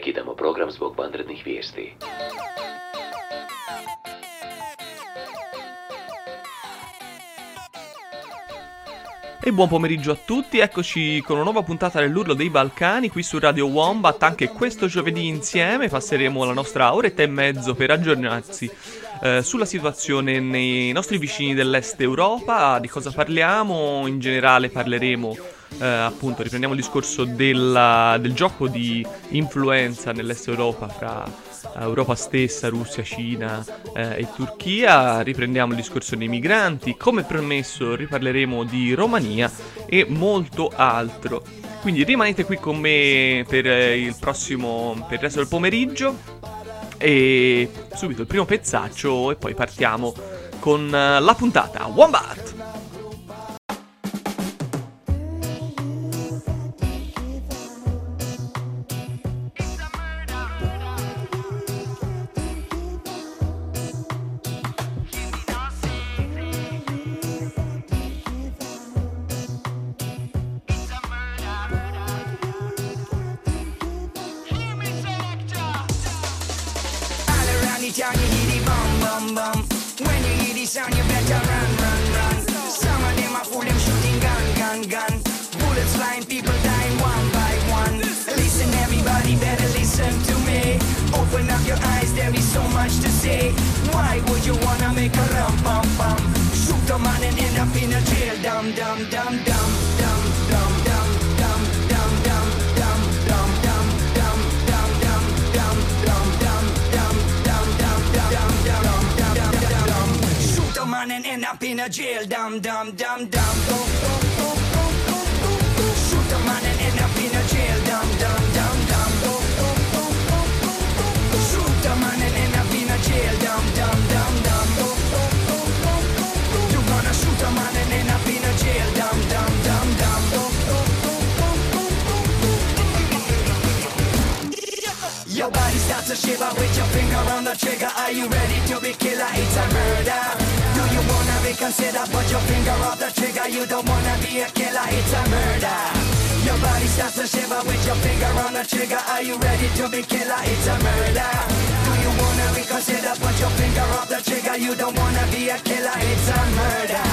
Prekidamo program zbog vanrednih vijesti. E buon pomeriggio a tutti, eccoci con una nuova puntata dell'Urlo dei Balcani qui su Radio Wombat. Anche questo giovedì insieme passeremo la nostra oretta e mezzo per aggiornarsi sulla situazione nei nostri vicini dell'Est Europa. Di cosa parliamo? In generale parleremo, appunto, riprendiamo il discorso del gioco di influenza nell'Est Europa fra Europa stessa, Russia, Cina e Turchia. Riprendiamo il discorso dei migranti, come promesso riparleremo di Romania e molto altro. Quindi rimanete qui con me per il resto del pomeriggio e subito il primo pezzaccio e poi partiamo con la puntata. Wombat! Down, you hear the bum bum bum. When you hear the sound, you better run run run. Some of them are fool, them shooting gun. Bullets flying, people dying one by one. Listen, everybody, better listen to me. Open up your eyes, there is so much to say. Why would you wanna make a rum bum bum? Shoot a man and end up in a jail. Dum dum dum dum dum dum dum dum dum dum dum dum dum dum dum dum dum dum dum. Shoot a man and end up in a jail. Dum dum dum dum. Shoot a man and end up in a jail. Dum dum dum dum. Shoot a man and end up in a jail. Dum dum dum dum. You gonna shoot a man and end up in a jail. Dum dum dum dum. Your body starts to shiver with your finger on the trigger. Are you ready to be killer? It's a murder. Do you wanna reconsider? Put your finger off the trigger. You don't wanna be a killer. It's a murder. Your body starts to shiver with your finger on the trigger. Are you ready to be killer? It's a murder. Do you wanna reconsider? Put your finger off the trigger. You don't wanna be a killer. It's a murder.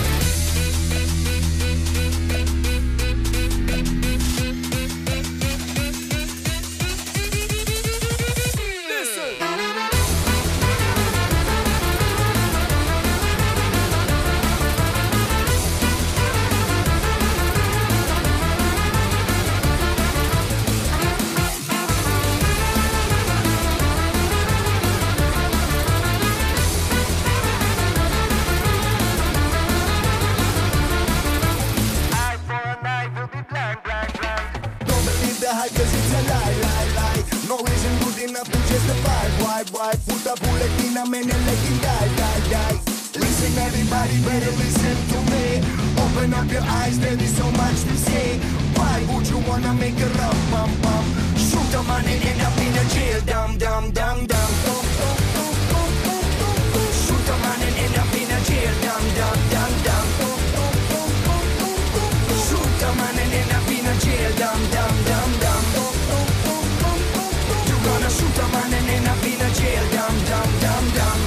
Cause it's a lie. No reason good enough to justify. Why put a bullet in a man and let him die. Listen, everybody, better listen to me. Open up your eyes, there is so much to say. Why would you wanna make a rum bum bum? Shoot a man and end up in a jail. Dum dum dum dum. Shoot a man and end up in a jail. Dum dum dum dum. Shoot a man and end up in a jail. Dum dum dum dum. You gonna shoot a man and end up in a jail. Dum dum dum dum.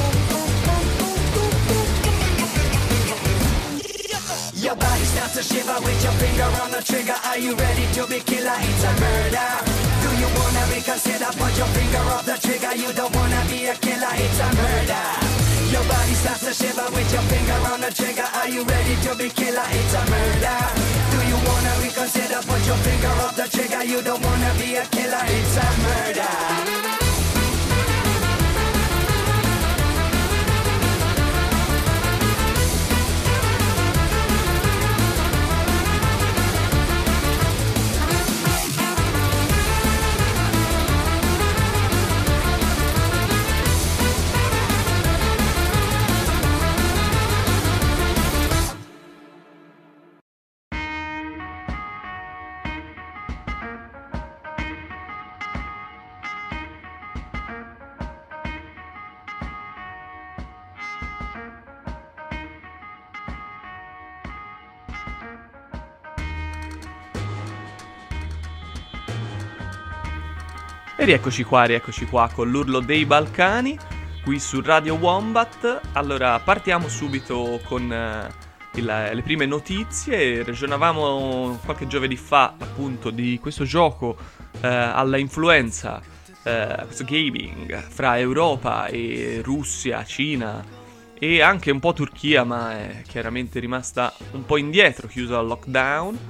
Your body starts to shiver with your finger on the trigger. Are you ready to be killer? It's a murder. Do you wanna reconsider? Put your finger off the trigger. You don't wanna be a killer. It's a murder. Your body starts to shiver with your finger on the trigger. Are you ready to be killer? It's a murder. Do you wanna reconsider? Put your finger off the trigger. You don't wanna be a killer. It's a murder. E rieccoci qua con l'urlo dei Balcani, qui su Radio Wombat. Allora, partiamo subito con le prime notizie. Ragionavamo qualche giovedì fa, appunto, di questo gioco alla influenza, questo gaming fra Europa e Russia, Cina e anche un po' Turchia, ma è chiaramente rimasta un po' indietro, chiusa dal lockdown,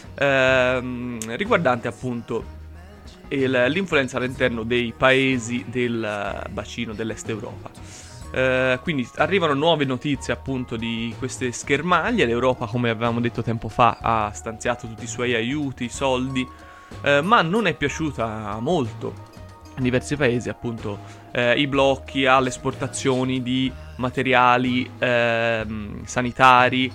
riguardante appunto l'influenza all'interno dei paesi del bacino dell'est Europa. Quindi arrivano nuove notizie appunto di queste schermaglie. L'Europa, come avevamo detto tempo fa, ha stanziato tutti i suoi aiuti, soldi, ma non è piaciuta molto in diversi paesi appunto i blocchi alle esportazioni di materiali sanitari,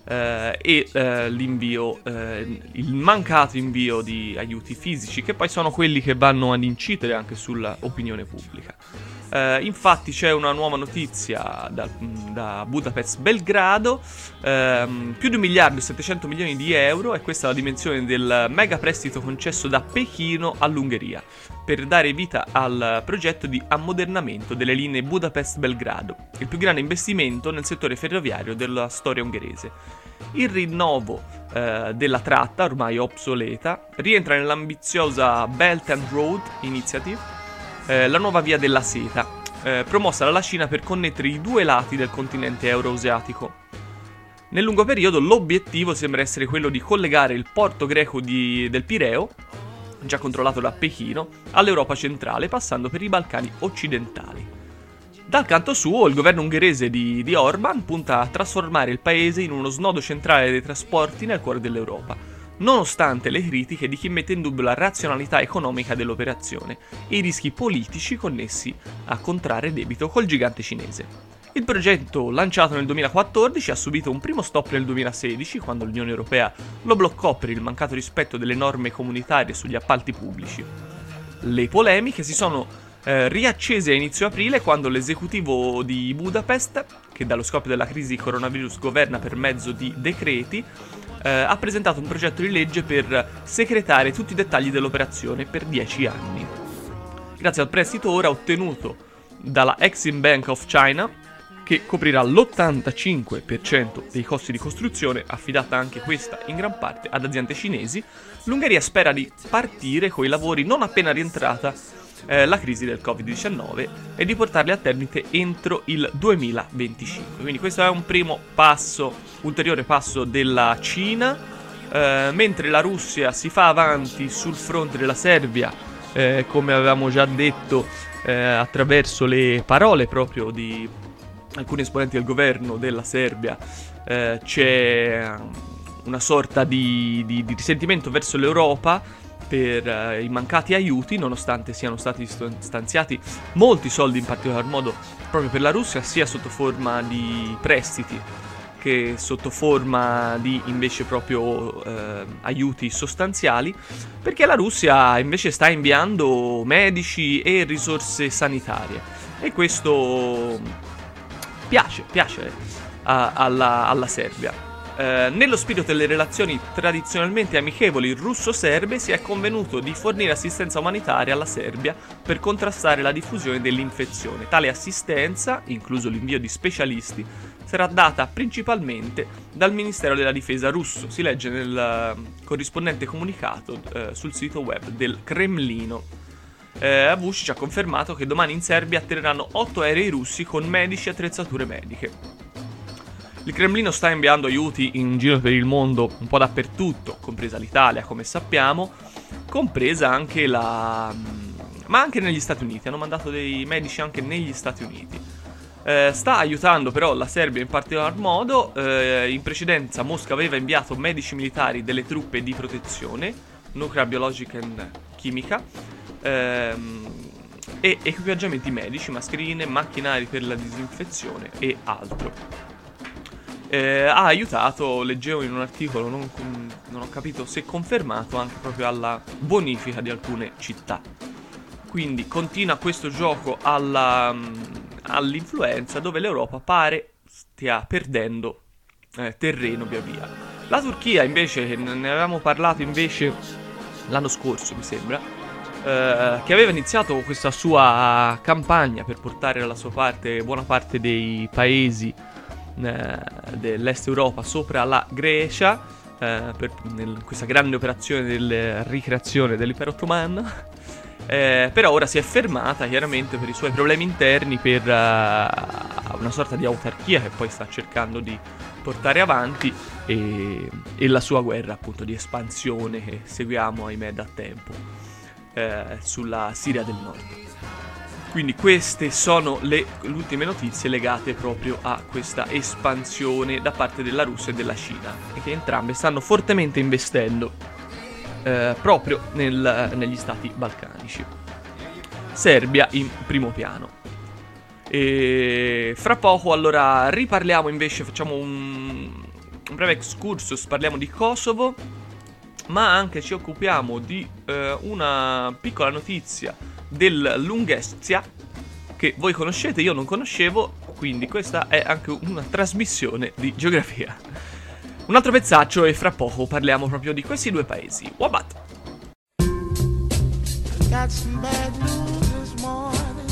e l'invio, il mancato invio di aiuti fisici, che poi sono quelli che vanno ad incidere anche sulla opinione pubblica. Infatti c'è una nuova notizia da Budapest Belgrado, più di 1 miliardo e 700 milioni di euro, e questa è la dimensione del mega prestito concesso da Pechino all'Ungheria per dare vita al progetto di ammodernamento delle linee Budapest-Belgrado, il più grande investimento nel settore ferroviario della storia ungherese. Il rinnovo della tratta, ormai obsoleta, rientra nell'ambiziosa Belt and Road Initiative, la nuova via della seta, promossa dalla Cina per connettere i due lati del continente euroasiatico. Nel lungo periodo l'obiettivo sembra essere quello di collegare il porto greco del Pireo, già controllato da Pechino, all'Europa centrale, passando per i Balcani occidentali. Dal canto suo, il governo ungherese di Orban punta a trasformare il paese in uno snodo centrale dei trasporti nel cuore dell'Europa, nonostante le critiche di chi mette in dubbio la razionalità economica dell'operazione e i rischi politici connessi a contrarre debito col gigante cinese. Il progetto, lanciato nel 2014, ha subito un primo stop nel 2016, quando l'Unione Europea lo bloccò per il mancato rispetto delle norme comunitarie sugli appalti pubblici. Le polemiche si sono riaccese a inizio aprile, quando l'esecutivo di Budapest, che dallo scoppio della crisi coronavirus governa per mezzo di decreti, ha presentato un progetto di legge per secretare tutti i dettagli dell'operazione per 10 anni. Grazie al prestito ora ottenuto dalla Exim Bank of China, che coprirà l'85% dei costi di costruzione, affidata anche questa in gran parte ad aziende cinesi, l'Ungheria spera di partire coi lavori non appena rientrata la crisi del Covid-19 e di portarli a termine entro il 2025. Quindi questo è un primo passo, ulteriore passo della Cina, mentre la Russia si fa avanti sul fronte della Serbia, come avevamo già detto, attraverso le parole proprio di alcuni esponenti del governo della Serbia. C'è una sorta di risentimento verso l'Europa per i mancati aiuti, nonostante siano stati stanziati molti soldi, in particolar modo proprio per la Russia, sia sotto forma di prestiti che sotto forma di invece proprio aiuti sostanziali, perché la Russia invece sta inviando medici e risorse sanitarie, e questo piace alla Serbia. Nello spirito delle relazioni tradizionalmente amichevoli russo-serbe, si è convenuto di fornire assistenza umanitaria alla Serbia per contrastare la diffusione dell'infezione. Tale assistenza, incluso l'invio di specialisti, sarà data principalmente dal Ministero della Difesa russo, si legge nel corrispondente comunicato sul sito web del Cremlino. Vučić ha confermato che domani in Serbia atterreranno 8 aerei russi con medici e attrezzature mediche. Il Cremlino sta inviando aiuti in giro per il mondo, un po' dappertutto, compresa l'Italia, come sappiamo, compresa anche ma anche negli Stati Uniti. Hanno mandato dei medici anche negli Stati Uniti. Sta aiutando però la Serbia in particolar modo. In precedenza Mosca aveva inviato medici militari delle truppe di protezione, nuclear, biologica e chimica, e equipaggiamenti medici, mascherine, macchinari per la disinfezione e altro. Ha aiutato, leggevo in un articolo, non ho capito se confermato, anche proprio alla bonifica di alcune città. Quindi continua questo gioco all'influenza, dove l'Europa pare stia perdendo terreno via via. La Turchia invece, ne avevamo parlato invece l'anno scorso mi sembra, che aveva iniziato questa sua campagna per portare dalla sua parte buona parte dei paesi dell'est Europa sopra la Grecia, questa grande operazione della ricreazione dell'impero ottomano. Però ora si è fermata chiaramente per i suoi problemi interni, per una sorta di autarchia che poi sta cercando di portare avanti, e la sua guerra appunto di espansione che seguiamo ahimè da tempo sulla Siria del Nord. Quindi queste sono le ultime notizie legate proprio a questa espansione da parte della Russia e della Cina, e che entrambe stanno fortemente investendo proprio negli stati balcanici. Serbia in primo piano. E fra poco allora riparliamo invece, facciamo un breve excursus, parliamo di Kosovo, ma anche ci occupiamo di una piccola notizia dell'Unghetia che voi conoscete, io non conoscevo, quindi questa è anche una trasmissione di geografia. Un altro pezzaccio e fra poco parliamo proprio di questi due paesi. Wombat! Got some bad news this morning,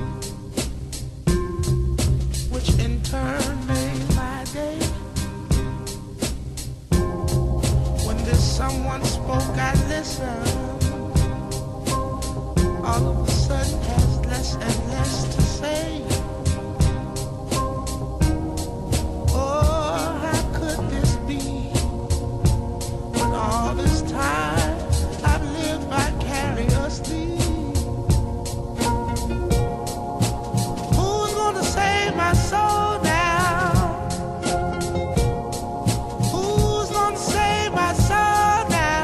which in turn made my day. When this someone spoke, I listened. All of a sudden has less and less to say. Oh, how could this be? When all this time I've lived vicariously. Who's gonna save my soul now? Who's gonna save my soul now?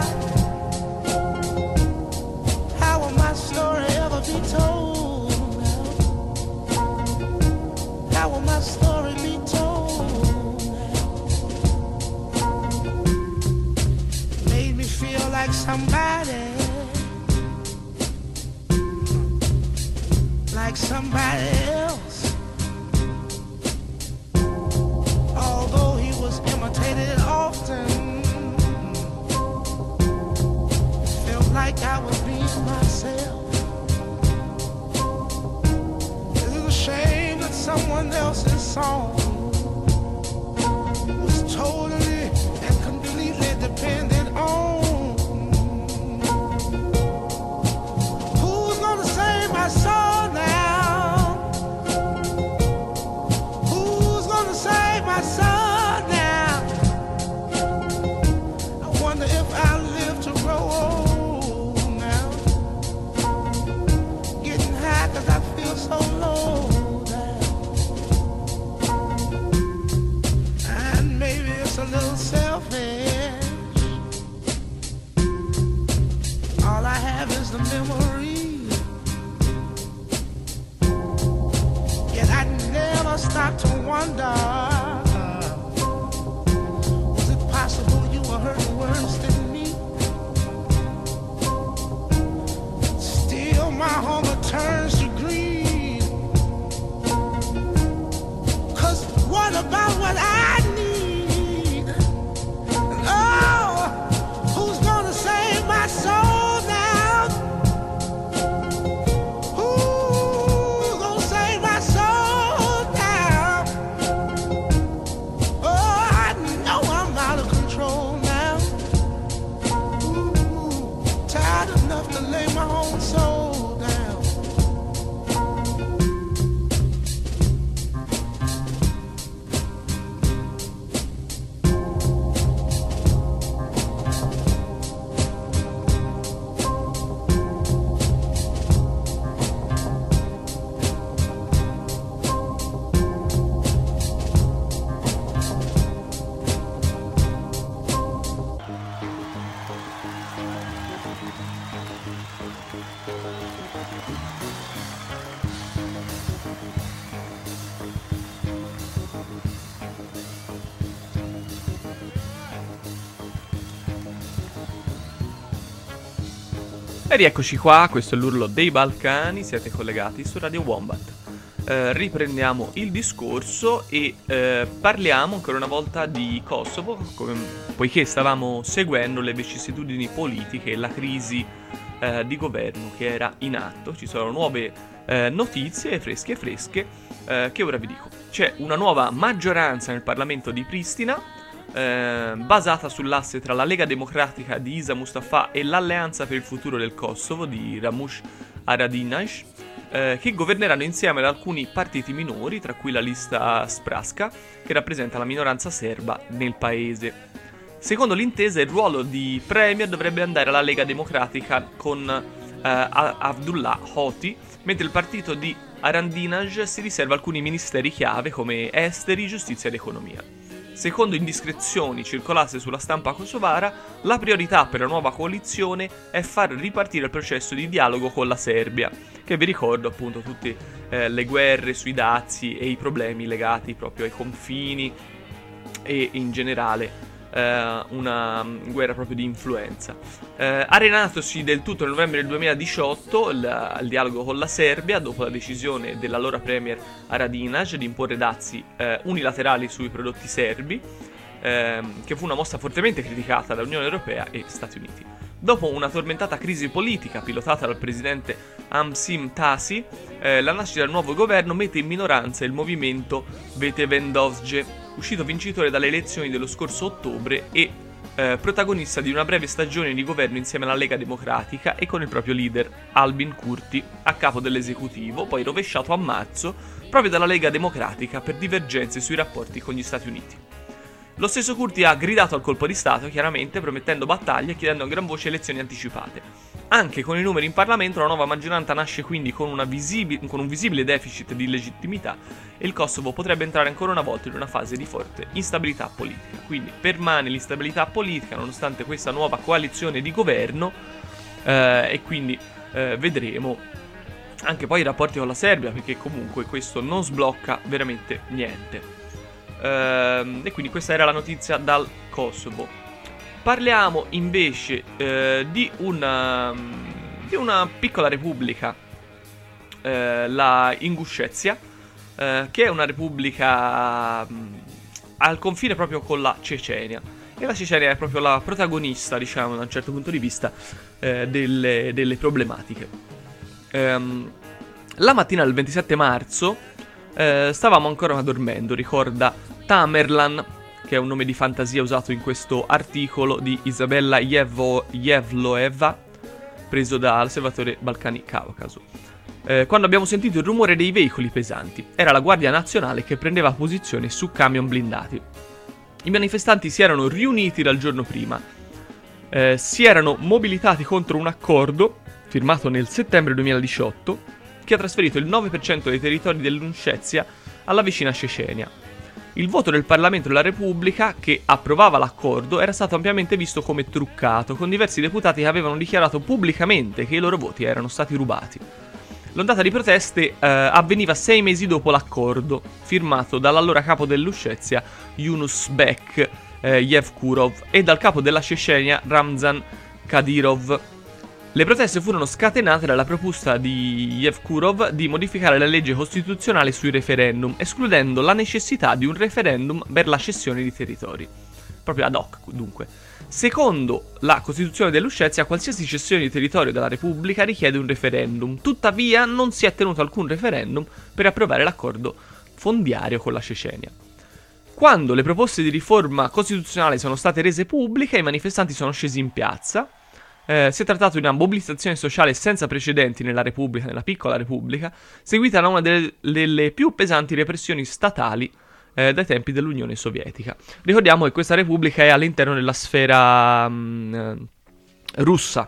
How will my story ever be told now? How will my story be told now? Made me feel like somebody else. Although he was imitated often, felt like I was being myself. It's a shame that someone else's song was totally and completely dependent on. Who's gonna save my soul now? Who's gonna save my soul now? I wonder if I'll live to grow old now. Getting high 'cause I feel so low now. And maybe it's a little selfish. All I have is the memory. Yet I never stop to wonder, was it possible you were hurting worse than me? Still my hunger turns to greed. 'Cause what about what I need? And oh, who's gonna save my soul now? Who's gonna save my soul now? Oh, I know I'm out of control now. Ooh, tired enough to lay my own soul down. E rieccoci qua, questo è l'Urlo dei Balcani, siete collegati su Radio Wombat. Riprendiamo il discorso e parliamo ancora una volta di Kosovo, poiché stavamo seguendo le vicissitudini politiche e la crisi di governo che era in atto. Ci sono nuove notizie fresche che ora vi dico. C'è una nuova maggioranza nel Parlamento di Pristina, basata sull'asse tra la Lega Democratica di Isa Mustafa e l'Alleanza per il Futuro del Kosovo di Ramush Haradinaj, che governeranno insieme ad alcuni partiti minori, tra cui la lista Spraska, che rappresenta la minoranza serba nel paese. Secondo l'intesa, il ruolo di premier dovrebbe andare alla Lega Democratica con Abdullah Hoti, mentre il partito di Haradinaj si riserva alcuni ministeri chiave come esteri, giustizia ed economia. Secondo indiscrezioni circolate sulla stampa kosovara, la priorità per la nuova coalizione è far ripartire il processo di dialogo con la Serbia, che vi ricordo appunto tutte le guerre sui dazi e i problemi legati proprio ai confini e in generale una guerra proprio di influenza. Arenatosi del tutto nel novembre del 2018 il dialogo con la Serbia, dopo la decisione dell'allora premier Haradinaj di imporre dazi unilaterali sui prodotti serbi, che fu una mossa fortemente criticata da Unione Europea e Stati Uniti. Dopo una tormentata crisi politica pilotata dal presidente Hamšim Thaci, la nascita del nuovo governo mette in minoranza il movimento Vetevendosje, uscito vincitore dalle elezioni dello scorso ottobre e protagonista di una breve stagione di governo insieme alla Lega Democratica e con il proprio leader Albin Kurti a capo dell'esecutivo, poi rovesciato a marzo proprio dalla Lega Democratica per divergenze sui rapporti con gli Stati Uniti. Lo stesso Kurti ha gridato al colpo di Stato, chiaramente, promettendo battaglie e chiedendo a gran voce elezioni anticipate. Anche con i numeri in Parlamento, la nuova maggioranza nasce quindi con un visibile deficit di legittimità e il Kosovo potrebbe entrare ancora una volta in una fase di forte instabilità politica. Quindi permane l'instabilità politica nonostante questa nuova coalizione di governo e quindi vedremo anche poi i rapporti con la Serbia, perché comunque questo non sblocca veramente niente. E quindi questa era la notizia dal Kosovo. Parliamo invece di una piccola repubblica, la Inguscezia, che è una repubblica al confine proprio con la Cecenia. E la Cecenia è proprio la protagonista, diciamo, da un certo punto di vista, delle problematiche. La mattina del 27 marzo stavamo ancora dormendo, ricorda Tamerlan, che è un nome di fantasia usato in questo articolo di Isabella Yevloeva, preso dall'Osservatore Balcani Caucaso. Quando abbiamo sentito il rumore dei veicoli pesanti, era la Guardia Nazionale che prendeva posizione su camion blindati. I manifestanti si erano riuniti dal giorno prima, si erano mobilitati contro un accordo firmato nel settembre 2018 che ha trasferito il 9% dei territori dell'Inguscezia alla vicina Cecenia. Il voto del Parlamento della Repubblica, che approvava l'accordo, era stato ampiamente visto come truccato, con diversi deputati che avevano dichiarato pubblicamente che i loro voti erano stati rubati. L'ondata di proteste avveniva 6 mesi dopo l'accordo, firmato dall'allora capo dell'Inguscezia Yunus Bek Yevkurov e dal capo della Cecenia Ramzan Kadyrov. Le proteste furono scatenate dalla proposta di Yevkurov di modificare la legge costituzionale sui referendum, escludendo la necessità di un referendum per la cessione di territori. Proprio ad hoc, dunque. Secondo la Costituzione dell'Inguscezia, qualsiasi cessione di territorio dalla Repubblica richiede un referendum. Tuttavia, non si è tenuto alcun referendum per approvare l'accordo fondiario con la Cecenia. Quando le proposte di riforma costituzionale sono state rese pubbliche, i manifestanti sono scesi in piazza. Si è trattato di una mobilitazione sociale senza precedenti nella Repubblica, nella piccola Repubblica, seguita da una delle più pesanti repressioni statali dai tempi dell'Unione Sovietica. Ricordiamo che questa Repubblica è all'interno della sfera russa.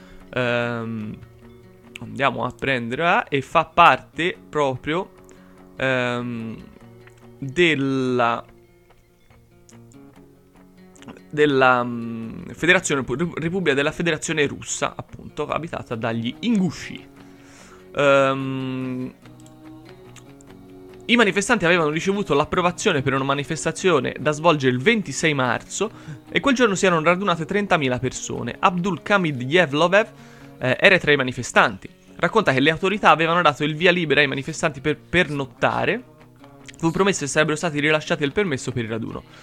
Andiamo a prenderla e fa parte proprio della Federazione Repubblica della Federazione Russa, appunto, abitata dagli ingusci. I manifestanti avevano ricevuto l'approvazione per una manifestazione da svolgere il 26 marzo e quel giorno si erano radunate 30.000 persone. Abdul Kamid Yevloev era tra i manifestanti. Racconta che le autorità avevano dato il via libera ai manifestanti per pernottare. Fu promesso che sarebbero stati rilasciati il permesso per il raduno.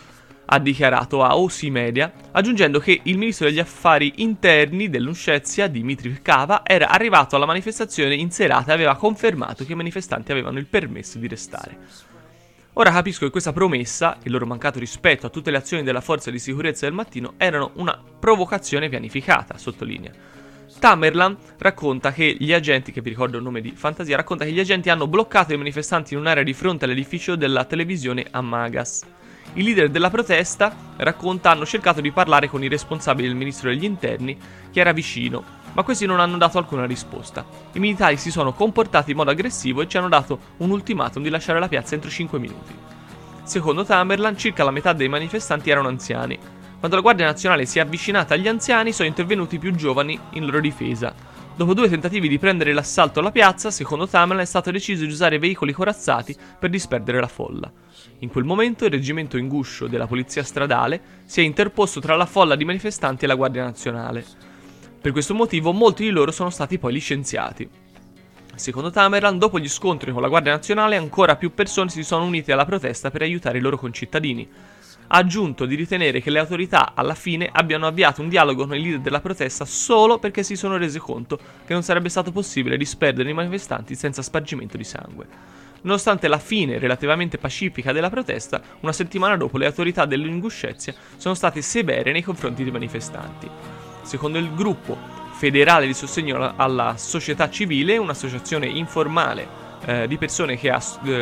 ha dichiarato a OC Media, aggiungendo che il ministro degli affari interni dell'Ungheria, Dimitri Pkava, era arrivato alla manifestazione in serata e aveva confermato che i manifestanti avevano il permesso di restare. Ora capisco che questa promessa e il loro mancato rispetto a tutte le azioni della forza di sicurezza del mattino erano una provocazione pianificata, sottolinea. Tamerlan racconta che gli agenti, che vi ricordo il nome di fantasia, racconta che gli agenti hanno bloccato i manifestanti in un'area di fronte all'edificio della televisione a Magas. I leader della protesta, racconta, hanno cercato di parlare con i responsabili del ministro degli interni, che era vicino, ma questi non hanno dato alcuna risposta. I militari si sono comportati in modo aggressivo e ci hanno dato un ultimatum di lasciare la piazza entro 5 minuti. Secondo Tamerlan, circa la metà dei manifestanti erano anziani. Quando la Guardia Nazionale si è avvicinata agli anziani, sono intervenuti i più giovani in loro difesa. Dopo 2 tentativi di prendere l'assalto alla piazza, secondo Tamerlan è stato deciso di usare veicoli corazzati per disperdere la folla. In quel momento il reggimento inguscio della polizia stradale si è interposto tra la folla di manifestanti e la Guardia Nazionale. Per questo motivo molti di loro sono stati poi licenziati. Secondo Tamerlan, dopo gli scontri con la Guardia Nazionale, ancora più persone si sono unite alla protesta per aiutare i loro concittadini. Ha aggiunto di ritenere che le autorità alla fine abbiano avviato un dialogo con i leader della protesta solo perché si sono rese conto che non sarebbe stato possibile disperdere i manifestanti senza spargimento di sangue. Nonostante la fine relativamente pacifica della protesta, una settimana dopo le autorità dell'Inguscezia sono state severe nei confronti dei manifestanti. Secondo il gruppo federale di sostegno alla società civile, un'associazione informale di persone che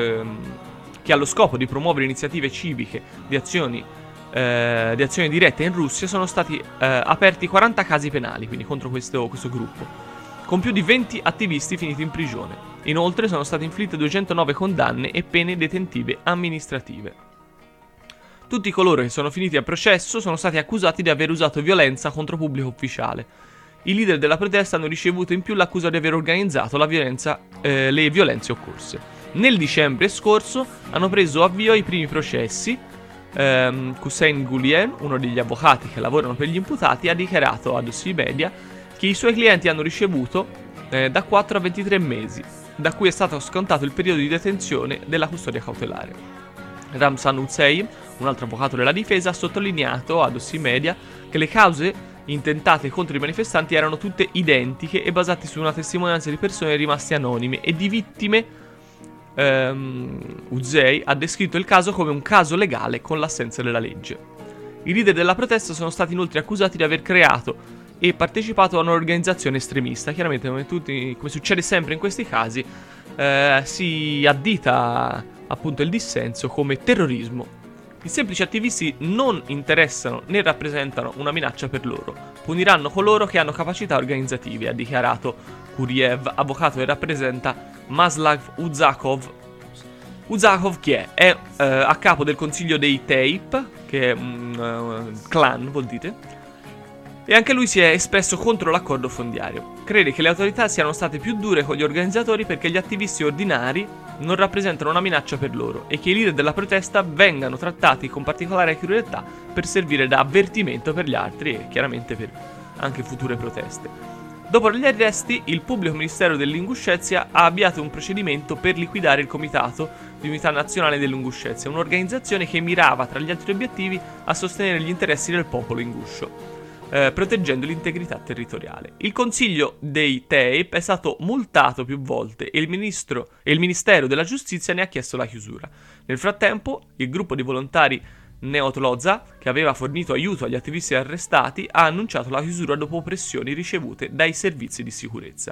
ha lo scopo di promuovere iniziative civiche di azioni dirette in Russia, sono stati aperti 40 casi penali, quindi contro questo gruppo, con più di 20 attivisti finiti in prigione. Inoltre sono state inflitte 209 condanne e pene detentive amministrative. Tutti coloro che sono finiti a processo sono stati accusati di aver usato violenza contro pubblico ufficiale. I leader della protesta hanno ricevuto in più l'accusa di aver organizzato le violenze occorse. Nel dicembre scorso hanno preso avvio i primi processi. Hussein Gulien, uno degli avvocati che lavorano per gli imputati, ha dichiarato ad OC Media che i suoi clienti hanno ricevuto da 4 a 23 mesi, da cui è stato scontato il periodo di detenzione della custodia cautelare. Ramzan Hussein, un altro avvocato della difesa, ha sottolineato ad OC Media che le cause intentate contro i manifestanti erano tutte identiche e basate su una testimonianza di persone rimaste anonime e di vittime. Uzey ha descritto il caso come un caso legale con l'assenza della legge. I leader della protesta sono stati inoltre accusati di aver creato e partecipato a un'organizzazione estremista. Chiaramente, come succede sempre in questi casi, si addita appunto il dissenso come terrorismo. I semplici attivisti non interessano né rappresentano una minaccia per loro. Puniranno coloro che hanno capacità organizzative, ha dichiarato Kuriev, avvocato che rappresenta Maslav Uzakov. Uzakov chi è? È a capo del consiglio dei Tape, che è un clan, vuol dire, e anche lui si è espresso contro l'accordo fondiario. Crede che le autorità siano state più dure con gli organizzatori perché gli attivisti ordinari non rappresentano una minaccia per loro e che i leader della protesta vengano trattati con particolare crudeltà per servire da avvertimento per gli altri e chiaramente per anche future proteste. Dopo gli arresti, il pubblico ministero dell'Inguscezia ha avviato un procedimento per liquidare il Comitato di Unità Nazionale dell'Inguscezia, un'organizzazione che mirava, tra gli altri obiettivi, a sostenere gli interessi del popolo inguscio, proteggendo l'integrità territoriale. Il Consiglio dei Tape è stato multato più volte e il Ministero della Giustizia ne ha chiesto la chiusura. Nel frattempo, il gruppo di volontari Neotloza, che aveva fornito aiuto agli attivisti arrestati, ha annunciato la chiusura dopo pressioni ricevute dai servizi di sicurezza.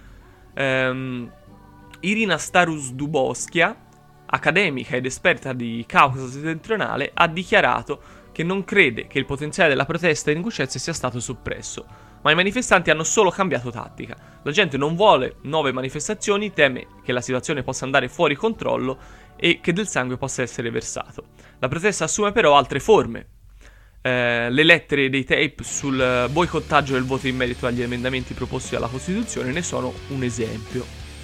Irina Starus-Dubovskaya, accademica ed esperta di Caucaso settentrionale, ha dichiarato che non crede che il potenziale della protesta in Inguscezia sia stato soppresso, ma i manifestanti hanno solo cambiato tattica. La gente non vuole nuove manifestazioni, teme che la situazione possa andare fuori controllo e che del sangue possa essere versato. La protesta assume però altre forme. Le lettere dei Tape sul boicottaggio del voto in merito agli emendamenti proposti alla Costituzione ne sono un esempio.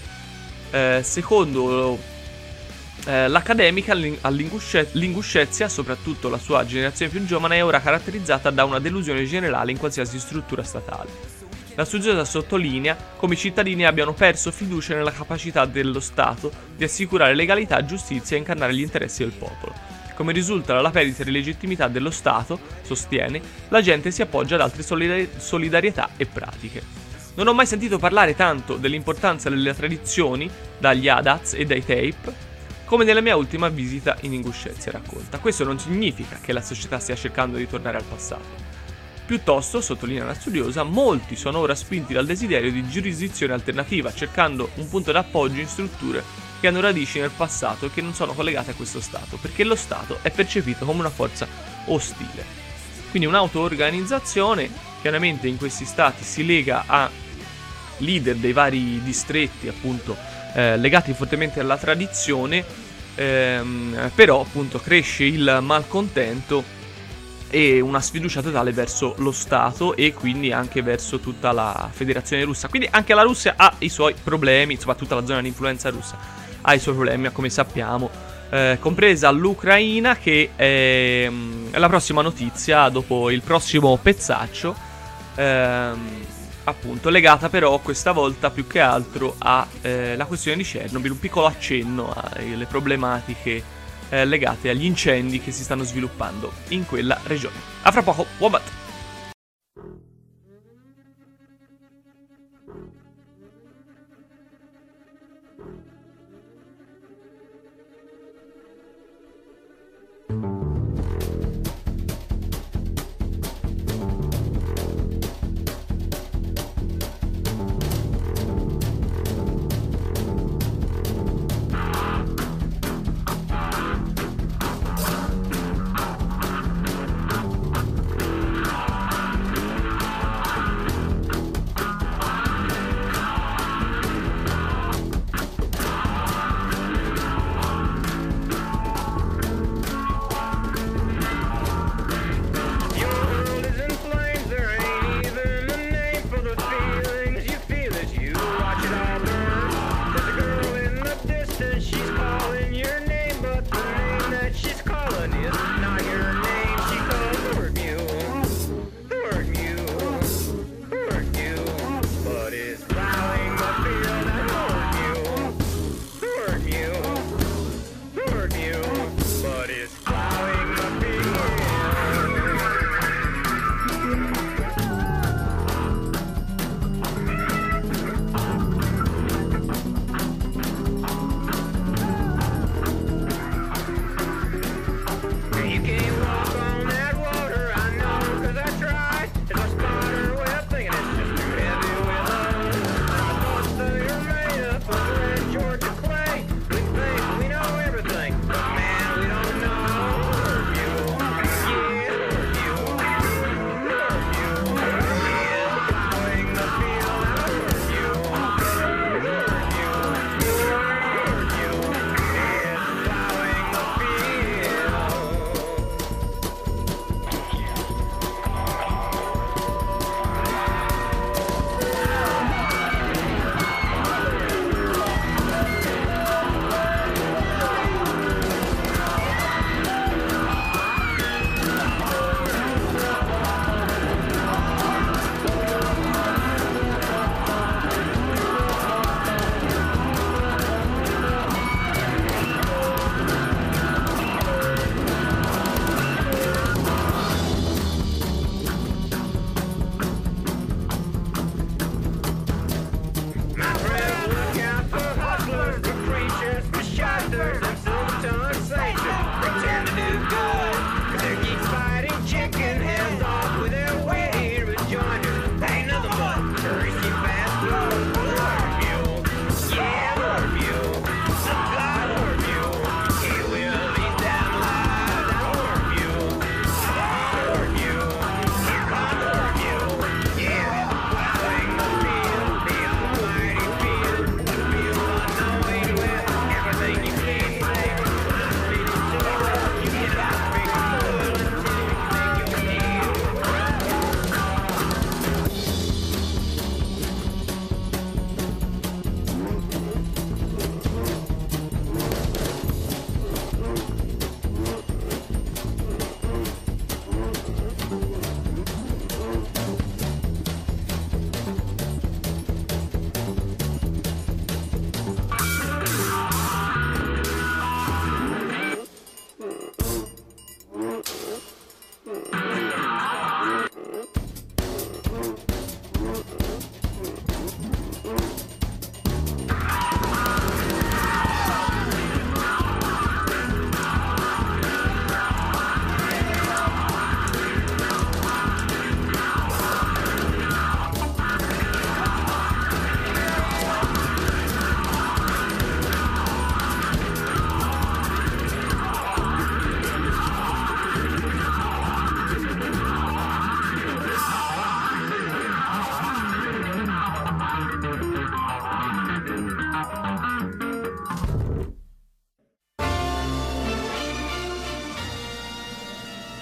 Secondo l'accademica, l'Inguscezia, soprattutto la sua generazione più giovane, è ora caratterizzata da una delusione generale in qualsiasi struttura statale. La studiosa sottolinea come i cittadini abbiano perso fiducia nella capacità dello Stato di assicurare legalità, giustizia e incarnare gli interessi del popolo. Come risulta dalla perdita di legittimità dello Stato, sostiene, la gente si appoggia ad altre solidarietà e pratiche. Non ho mai sentito parlare tanto dell'importanza delle tradizioni, dagli ADATS e dai tape, come nella mia ultima visita in Inguscezia, racconta. Questo non significa che la società stia cercando di tornare al passato. Piuttosto, sottolinea la studiosa, molti sono ora spinti dal desiderio di giurisdizione alternativa, cercando un punto d'appoggio in strutture che hanno radici nel passato e che non sono collegate a questo Stato, perché lo Stato è percepito come una forza ostile. Quindi un'auto-organizzazione, chiaramente in questi Stati si lega a leader dei vari distretti, appunto, legati fortemente alla tradizione, però appunto cresce il malcontento e una sfiducia totale verso lo Stato e quindi anche verso tutta la federazione russa. Quindi anche la Russia ha i suoi problemi, insomma tutta la zona di influenza russa ha i suoi problemi, come sappiamo, compresa l'Ucraina, che è la prossima notizia dopo il prossimo pezzaccio, appunto legata però questa volta più che altro alla questione di Chernobyl, un piccolo accenno alle problematiche legate agli incendi che si stanno sviluppando in quella regione. A fra poco, Wombat!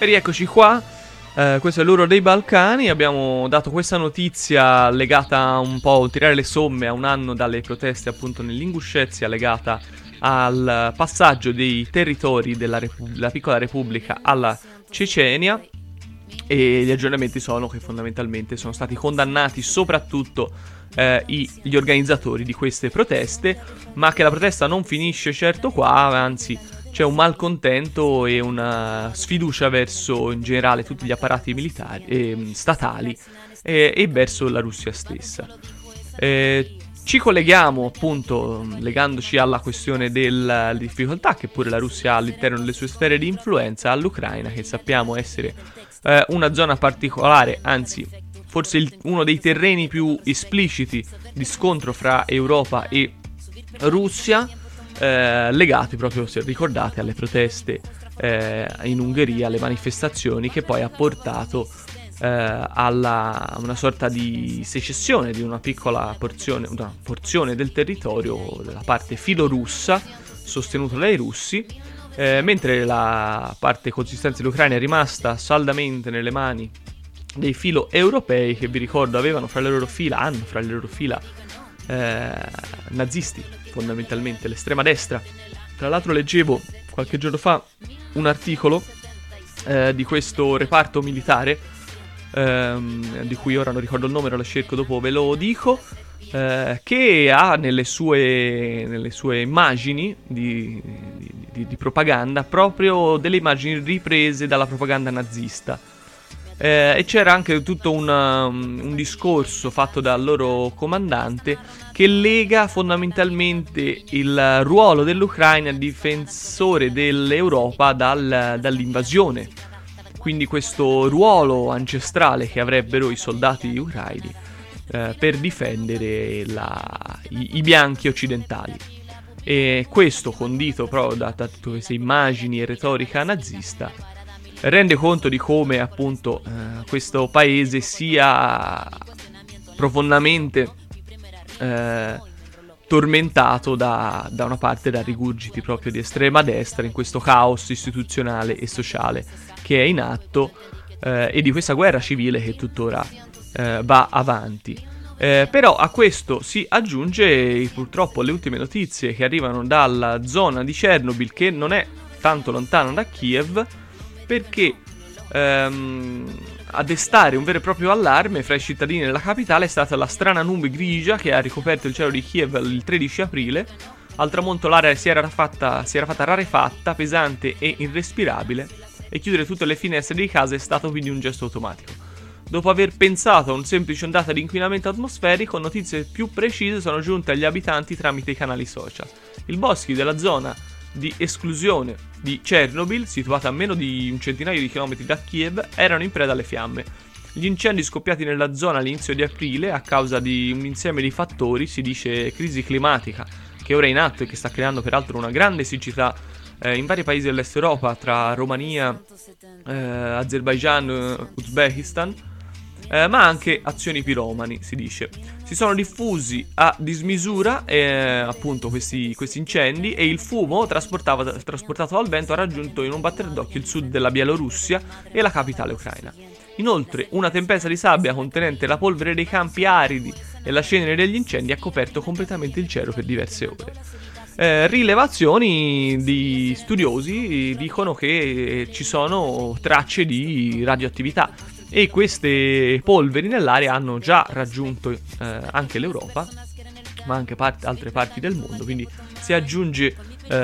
E rieccoci qua, questo è l'Uro dei Balcani. Abbiamo dato questa notizia legata un po' a tirare le somme a un anno dalle proteste appunto nell'Inguscezia, legata al passaggio dei territori della piccola repubblica alla Cecenia. E gli aggiornamenti sono che fondamentalmente sono stati condannati soprattutto gli organizzatori di queste proteste, ma che la protesta non finisce certo qua, anzi c'è un malcontento e una sfiducia verso in generale tutti gli apparati militari statali e verso la Russia stessa. Ci colleghiamo appunto legandoci alla questione delle difficoltà che pure la Russia ha all'interno delle sue sfere di influenza all'Ucraina, che sappiamo essere una zona particolare, anzi forse uno dei terreni più espliciti di scontro fra Europa e Russia, legati proprio, se ricordate, alle proteste in Ungheria, alle manifestazioni, che poi ha portato alla una sorta di secessione di una piccola porzione del territorio della parte filorussa sostenuta dai russi, mentre la parte consistente dell'Ucraina è rimasta saldamente nelle mani dei filo europei, che vi ricordo hanno fra le loro fila nazisti, fondamentalmente l'estrema destra. Tra l'altro leggevo qualche giorno fa un articolo di questo reparto militare, di cui ora non ricordo il nome, lo cerco, dopo ve lo dico, che ha nelle sue immagini di propaganda proprio delle immagini riprese dalla propaganda nazista. E c'era anche tutto un discorso fatto dal loro comandante che lega fondamentalmente il ruolo dell'Ucraina difensore dell'Europa dall'invasione. Quindi questo ruolo ancestrale che avrebbero i soldati ucraini per difendere i bianchi occidentali. E questo, condito proprio da tutte queste immagini e retorica nazista, rende conto di come appunto questo paese sia profondamente tormentato da una parte da rigurgiti proprio di estrema destra in questo caos istituzionale e sociale che è in atto, e di questa guerra civile che tuttora va avanti. Però a questo si aggiunge purtroppo le ultime notizie che arrivano dalla zona di Chernobyl, che non è tanto lontana da Kiev, perché a destare un vero e proprio allarme fra i cittadini della capitale è stata la strana nube grigia che ha ricoperto il cielo di Kiev il 13 aprile. Al tramonto l'aria si era fatta rarefatta, pesante e irrespirabile, e chiudere tutte le finestre di casa è stato quindi un gesto automatico. Dopo aver pensato a un semplice ondata di inquinamento atmosferico, notizie più precise sono giunte agli abitanti tramite i canali social. I boschi della zona di esclusione di Chernobyl, situata a meno di un centinaio di chilometri da Kiev, erano in preda alle fiamme. Gli incendi scoppiati nella zona all'inizio di aprile a causa di un insieme di fattori, si dice crisi climatica, che ora è in atto e che sta creando peraltro una grande siccità in vari paesi dell'est Europa, tra Romania, Azerbaijan, Uzbekistan, ma anche azioni piromani, si dice. Si sono diffusi a dismisura appunto questi incendi, e il fumo trasportato dal vento ha raggiunto in un batter d'occhio il sud della Bielorussia e la capitale ucraina. Inoltre una tempesta di sabbia contenente la polvere dei campi aridi e la cenere degli incendi ha coperto completamente il cielo per diverse ore. Rilevazioni di studiosi dicono che ci sono tracce di radioattività, e queste polveri nell'aria hanno già raggiunto anche l'Europa, ma anche altre parti del mondo. Quindi si aggiunge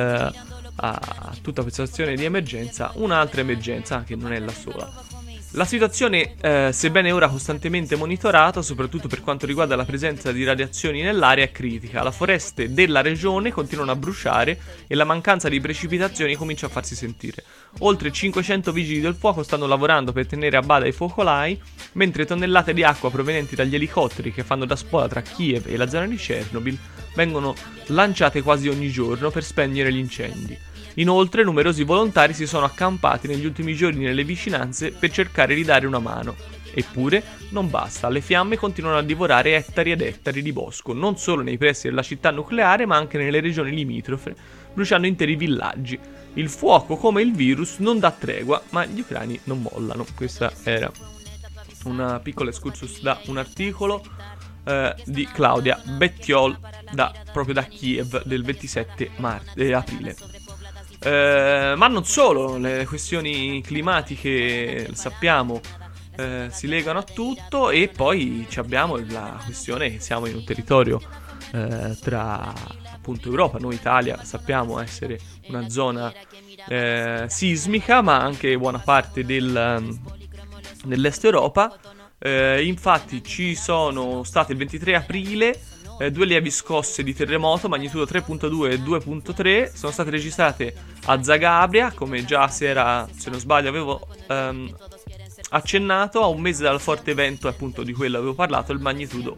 a tutta questa situazione di emergenza un'altra emergenza, che non è la sola. La situazione, sebbene ora costantemente monitorata, soprattutto per quanto riguarda la presenza di radiazioni nell'aria, è critica. Le foreste della regione continuano a bruciare e la mancanza di precipitazioni comincia a farsi sentire. Oltre 500 vigili del fuoco stanno lavorando per tenere a bada i focolai, mentre tonnellate di acqua provenienti dagli elicotteri che fanno da spola tra Kiev e la zona di Chernobyl vengono lanciate quasi ogni giorno per spegnere gli incendi. Inoltre numerosi volontari si sono accampati negli ultimi giorni nelle vicinanze per cercare di dare una mano. Eppure non basta, le fiamme continuano a divorare ettari ed ettari di bosco, non solo nei pressi della città nucleare ma anche nelle regioni limitrofe, bruciando interi villaggi. Il fuoco, come il virus, non dà tregua, ma gli ucraini non mollano. Questa era una piccola excursus da un articolo di Claudia Bettiol, proprio da Kiev, del 27 aprile. Ma non solo, le questioni climatiche, sappiamo, si legano a tutto, e poi abbiamo la questione che siamo in un territorio tra appunto Europa. Noi Italia sappiamo essere una zona sismica, ma anche buona parte dell'est Europa. Infatti ci sono state il 23 aprile 2 lievi scosse di terremoto, magnitudo 3.2 e 2.3, sono state registrate a Zagabria, come già se non sbaglio avevo accennato, a un mese dal forte vento appunto di quello avevo parlato, il magnitudo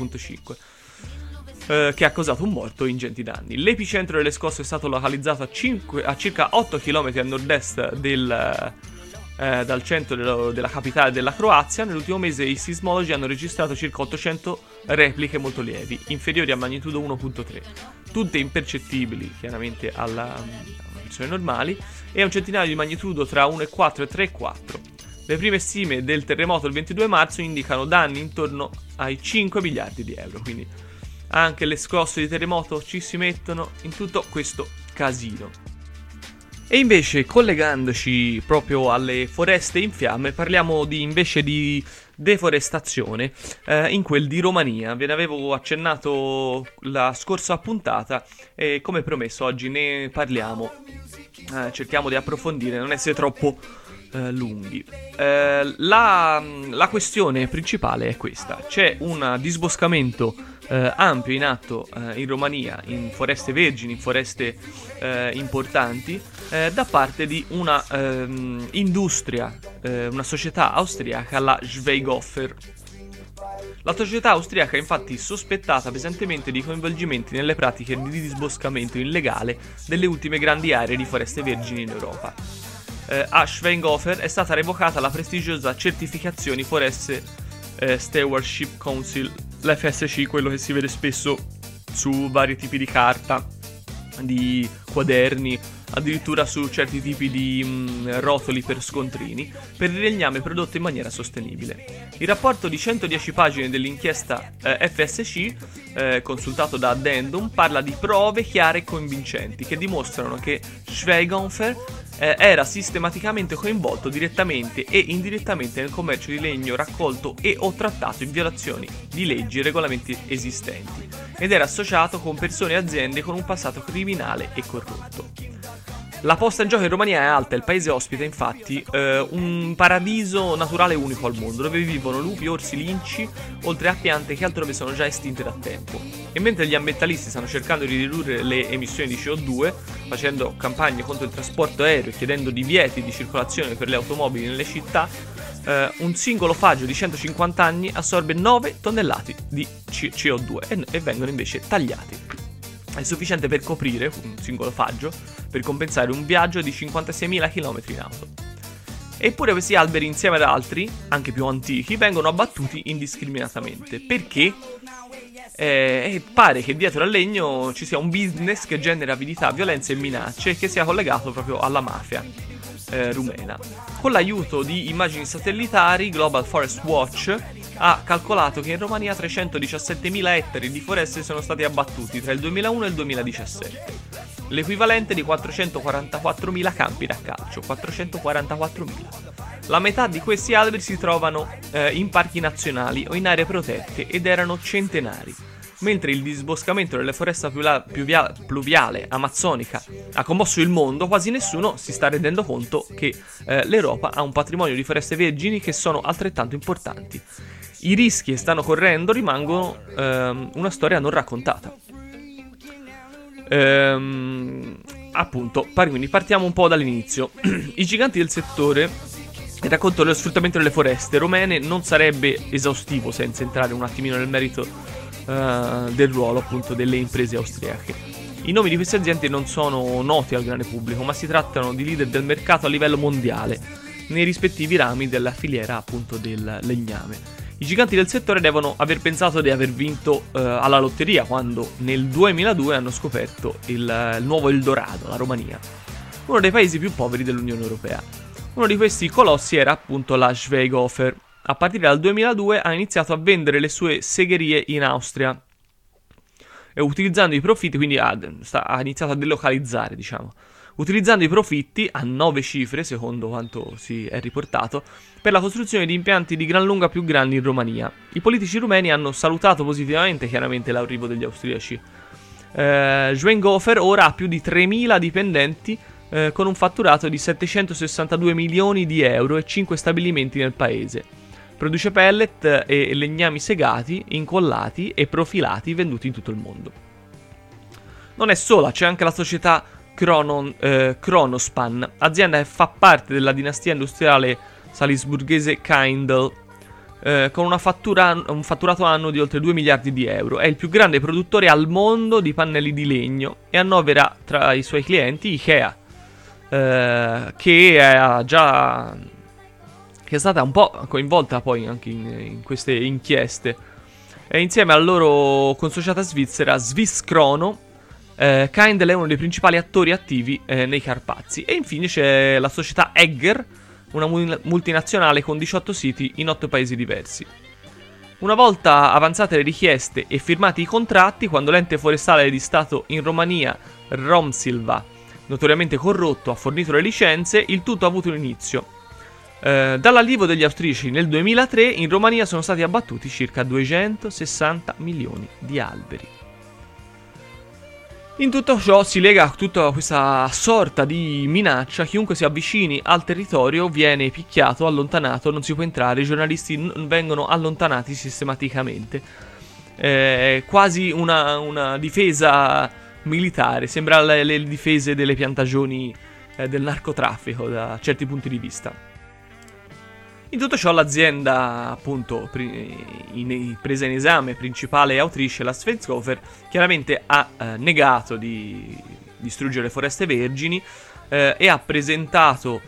5.5, che ha causato un morto e ingenti danni. L'epicentro delle scosse è stato localizzato a circa 8 km a nord-est dal centro della capitale della Croazia. Nell'ultimo mese i sismologi hanno registrato circa 800 repliche molto lievi, inferiori a magnitudo 1.3, tutte impercettibili chiaramente alle condizioni normali, e a un centinaio di magnitudo tra 1,4 e 3,4. Le prime stime del terremoto del 22 marzo indicano danni intorno ai 5 miliardi di euro, quindi anche le scosse di terremoto ci si mettono in tutto questo casino. E invece, collegandoci proprio alle foreste in fiamme, parliamo invece di deforestazione in quel di Romania. Ve ne avevo accennato la scorsa puntata e, come promesso, oggi ne parliamo. Cerchiamo di approfondire, non essere troppo lunghi. La questione principale è questa: c'è un disboscamento ampio in atto in Romania, in foreste vergini, in foreste importanti, da parte di una industria, una società austriaca, la Schweighofer. La società austriaca è infatti sospettata pesantemente di coinvolgimenti nelle pratiche di disboscamento illegale delle ultime grandi aree di foreste vergini in Europa. A Schweighofer è stata revocata la prestigiosa certificazione Forest Stewardship Council, l'FSC, quello che si vede spesso su vari tipi di carta, di quaderni, addirittura su certi tipi di rotoli per scontrini, per il legname prodotto in maniera sostenibile. Il rapporto di 110 pagine dell'inchiesta FSC, consultato da Addendum, parla di prove chiare e convincenti che dimostrano che Schweighofer era sistematicamente coinvolto direttamente e indirettamente nel commercio di legno raccolto e o trattato in violazioni di leggi e regolamenti esistenti, ed era associato con persone e aziende con un passato criminale e corrotto. La posta in gioco in Romania è alta, il paese ospita infatti un paradiso naturale unico al mondo, dove vivono lupi, orsi, linci, oltre a piante che altrove sono già estinte da tempo. E mentre gli ambientalisti stanno cercando di ridurre le emissioni di CO2, facendo campagne contro il trasporto aereo e chiedendo divieti di circolazione per le automobili nelle città, un singolo faggio di 150 anni assorbe 9 tonnellate di CO2 e vengono invece tagliati. È sufficiente per coprire un singolo faggio per compensare un viaggio di 56.000 km in auto. Eppure questi alberi, insieme ad altri, anche più antichi, vengono abbattuti indiscriminatamente. Perché? Pare che dietro al legno ci sia un business che genera avidità, violenza e minacce, e che sia collegato proprio alla mafia rumena. Con l'aiuto di immagini satellitari, Global Forest Watch ha calcolato che in Romania 317.000 ettari di foreste sono stati abbattuti tra il 2001 e il 2017, l'equivalente di 444.000 campi da calcio. 444.000. La metà di questi alberi si trovano in parchi nazionali o in aree protette ed erano centenari. Mentre il disboscamento delle foreste pluviale amazzonica ha commosso il mondo, quasi nessuno si sta rendendo conto che l'Europa ha un patrimonio di foreste vergini che sono altrettanto importanti. I rischi che stanno correndo rimangono una storia non raccontata. Appunto, quindi partiamo un po' dall'inizio. I giganti del settore, il racconto dello sfruttamento delle foreste romene non sarebbe esaustivo senza entrare un attimino nel merito del ruolo appunto delle imprese austriache. I nomi di queste aziende non sono noti al grande pubblico, ma si trattano di leader del mercato a livello mondiale, nei rispettivi rami della filiera appunto del legname. I giganti del settore devono aver pensato di aver vinto alla lotteria quando nel 2002 hanno scoperto il nuovo Eldorado, la Romania, uno dei paesi più poveri dell'Unione Europea. Uno di questi colossi era appunto la Schweighofer. A partire dal 2002 ha iniziato a vendere le sue segherie in Austria e utilizzando i profitti, quindi ha iniziato a delocalizzare, diciamo, utilizzando i profitti a 9 cifre, secondo quanto si è riportato, per la costruzione di impianti di gran lunga più grandi in Romania. I politici rumeni hanno salutato positivamente chiaramente l'arrivo degli austriaci. Schweighofer ora ha più di 3.000 dipendenti con un fatturato di 762 milioni di euro e 5 stabilimenti nel paese. Produce pellet e legnami segati, incollati e profilati venduti in tutto il mondo. Non è sola, c'è anche la società Kronospan, azienda che fa parte della dinastia industriale salisburghese Kindle, con un fatturato annuo di oltre 2 miliardi di euro. È il più grande produttore al mondo di pannelli di legno e annovera tra i suoi clienti Ikea, che è stata un po' coinvolta poi anche in queste inchieste. E insieme alla loro consociata svizzera Swisscrono, Kindle è uno dei principali attori attivi nei Carpazi. E infine c'è la società Egger, una multinazionale con 18 siti in 8 paesi diversi. Una volta avanzate le richieste e firmati i contratti, quando l'ente forestale di Stato in Romania, Romsilva, notoriamente corrotto, ha fornito le licenze, il tutto ha avuto un inizio. Dall'arrivo degli austriaci nel 2003 in Romania sono stati abbattuti circa 260 milioni di alberi. In tutto ciò si lega tutta questa sorta di minaccia: chiunque si avvicini al territorio viene picchiato, allontanato, non si può entrare, i giornalisti vengono allontanati sistematicamente. Quasi una difesa militare, sembra le difese delle piantagioni del narcotraffico da certi punti di vista. In tutto ciò l'azienda, appunto, presa in esame, principale autrice, la Schweighofer, chiaramente ha negato di distruggere le foreste vergini e ha presentato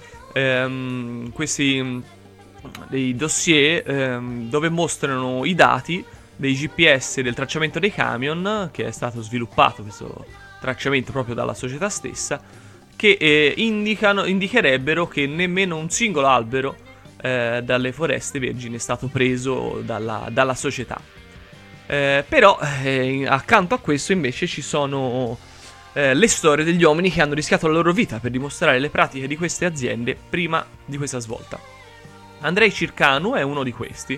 questi dei dossier dove mostrano i dati dei GPS del tracciamento dei camion, che è stato sviluppato questo tracciamento proprio dalla società stessa, che indicherebbero che nemmeno un singolo albero dalle foreste vergini è stato preso dalla società. Però accanto a questo invece ci sono le storie degli uomini che hanno rischiato la loro vita per dimostrare le pratiche di queste aziende prima di questa svolta. Andrei Circanu è uno di questi.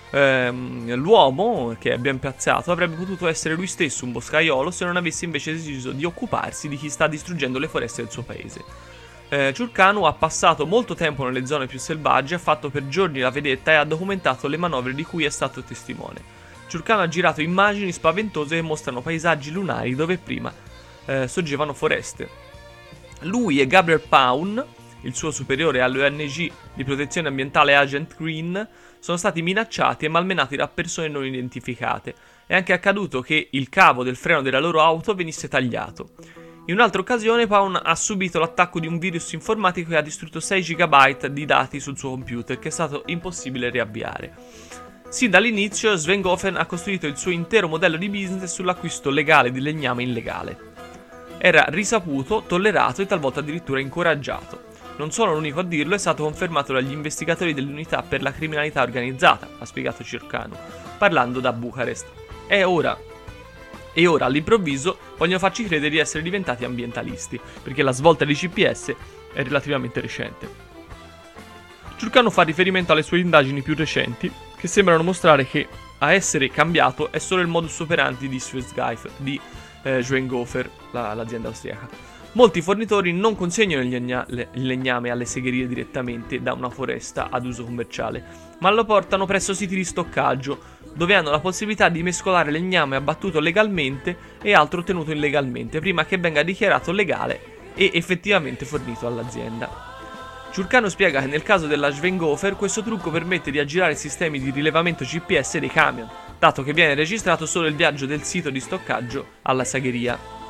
L'uomo che è ben piazzato avrebbe potuto essere lui stesso un boscaiolo se non avesse invece deciso di occuparsi di chi sta distruggendo le foreste del suo paese. Ciurcanu ha passato molto tempo nelle zone più selvagge, ha fatto per giorni la vedetta e ha documentato le manovre di cui è stato testimone. Ciurcanu ha girato immagini spaventose che mostrano paesaggi lunari dove prima sorgevano foreste. Lui e Gabriel Paun, il suo superiore all'ONG di protezione ambientale Agent Green, sono stati minacciati e malmenati da persone non identificate. È anche accaduto che il cavo del freno della loro auto venisse tagliato. In un'altra occasione Paun ha subito l'attacco di un virus informatico che ha distrutto 6 GB di dati sul suo computer, che è stato impossibile riavviare. Sin dall'inizio Schweighofer ha costruito il suo intero modello di business sull'acquisto legale di legname illegale. Era risaputo, tollerato e talvolta addirittura incoraggiato. Non sono l'unico a dirlo, è stato confermato dagli investigatori dell'unità per la criminalità organizzata, ha spiegato Ciurcanu, parlando da Bucarest. E ora all'improvviso vogliono farci credere di essere diventati ambientalisti, perché la svolta di GPS è relativamente recente. Ciurcanu fa riferimento alle sue indagini più recenti, che sembrano mostrare che a essere cambiato è solo il modus operandi di Schweighofer, l'azienda austriaca. Molti fornitori non consegnano il legname alle segherie direttamente da una foresta ad uso commerciale, ma lo portano presso siti di stoccaggio, dove hanno la possibilità di mescolare legname abbattuto legalmente e altro ottenuto illegalmente, prima che venga dichiarato legale e effettivamente fornito all'azienda. Ciurcanu spiega che nel caso della Schweighofer questo trucco permette di aggirare sistemi di rilevamento GPS dei camion, dato che viene registrato solo il viaggio del sito di stoccaggio alla segheria.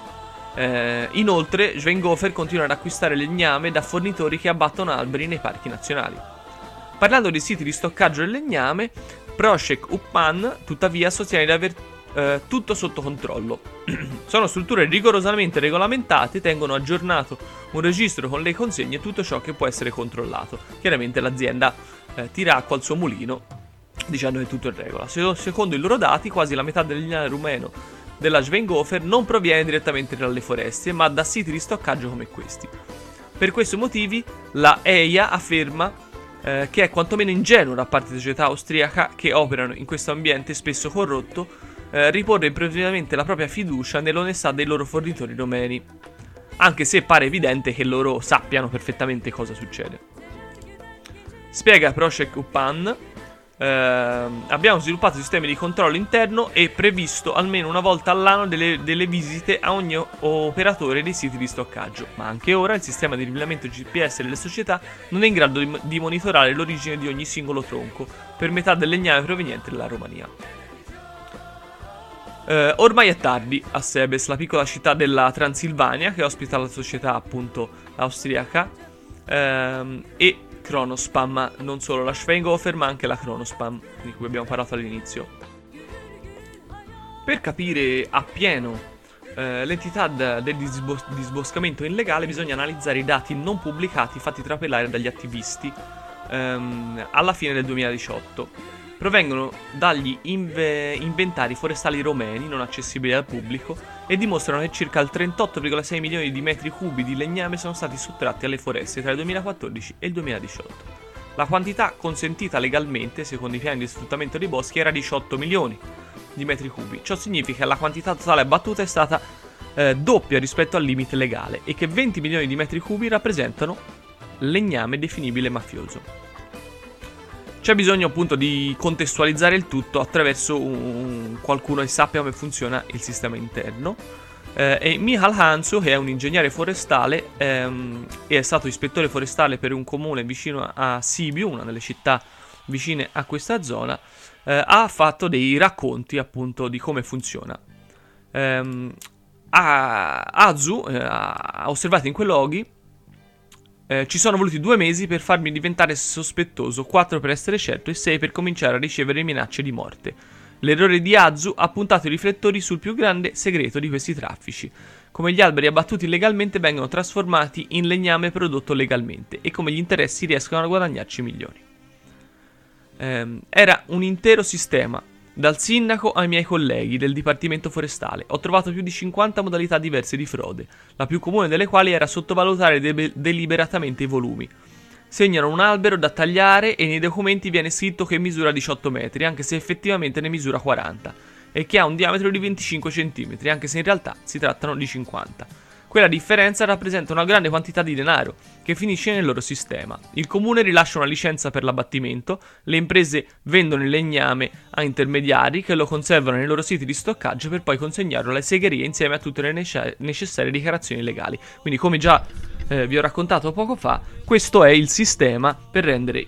Inoltre Schweinhofer continua ad acquistare legname da fornitori che abbattono alberi nei parchi nazionali. Parlando dei siti di stoccaggio del legname, Prošek Upman tuttavia sostiene di aver tutto sotto controllo. Sono strutture rigorosamente regolamentate e tengono aggiornato un registro con le consegne e tutto ciò che può essere controllato. Chiaramente l'azienda tira acqua al suo mulino dicendo che tutto è in regola. Secondo i loro dati, quasi la metà del legname rumeno della Schweinhofer non proviene direttamente dalle foreste, ma da siti di stoccaggio come questi. Per questi motivi la EIA afferma che è quantomeno ingenuo da parte di società austriaca che operano in questo ambiente spesso corrotto riporre improvvisamente la propria fiducia nell'onestà dei loro fornitori rumeni, anche se pare evidente che loro sappiano perfettamente cosa succede. Spiega Prošek Upman: abbiamo sviluppato sistemi di controllo interno e previsto almeno una volta all'anno delle visite a ogni operatore dei siti di stoccaggio, ma anche ora il sistema di rilevazione GPS delle società non è in grado di monitorare l'origine di ogni singolo tronco per metà del legname proveniente dalla Romania. Ormai è tardi a Sebeș, la piccola città della Transilvania che ospita la società appunto austriaca e Kronospan, ma non solo la Schweinhofer ma anche la Kronospan di cui abbiamo parlato all'inizio. Per capire appieno l'entità del disboscamento illegale bisogna analizzare i dati non pubblicati fatti trapelare dagli attivisti alla fine del 2018. Provengono dagli inventari forestali romeni non accessibili al pubblico e dimostrano che circa il 38,6 milioni di metri cubi di legname sono stati sottratti alle foreste tra il 2014 e il 2018. La quantità consentita legalmente, secondo i piani di sfruttamento dei boschi, era 18 milioni di metri cubi. Ciò significa che la quantità totale abbattuta è stata doppia rispetto al limite legale e che 20 milioni di metri cubi rappresentano legname definibile mafioso. C'è bisogno appunto di contestualizzare il tutto attraverso qualcuno che sappia come funziona il sistema interno. E Michal Hansu, che è un ingegnere forestale e è stato ispettore forestale per un comune vicino a Sibiu, una delle città vicine a questa zona, ha fatto dei racconti appunto di come funziona. Azu ha osservato in quei luoghi. Ci sono voluti 2 mesi per farmi diventare sospettoso, 4 per essere certo e 6 per cominciare a ricevere minacce di morte. L'errore di Azu ha puntato i riflettori sul più grande segreto di questi traffici, come gli alberi abbattuti illegalmente vengono trasformati in legname prodotto legalmente e come gli interessi riescono a guadagnarci milioni. Era un intero sistema. Dal sindaco ai miei colleghi del Dipartimento Forestale ho trovato più di 50 modalità diverse di frode, la più comune delle quali era sottovalutare deliberatamente i volumi. Segnano un albero da tagliare e nei documenti viene scritto che misura 18 metri, anche se effettivamente ne misura 40, e che ha un diametro di 25 cm, anche se in realtà si trattano di 50. Quella differenza rappresenta una grande quantità di denaro che finisce nel loro sistema. Il comune rilascia una licenza per l'abbattimento, le imprese vendono il legname a intermediari che lo conservano nei loro siti di stoccaggio per poi consegnarlo alle segherie insieme a tutte le necessarie dichiarazioni legali. Quindi, come già vi ho raccontato poco fa, questo è il sistema per rendere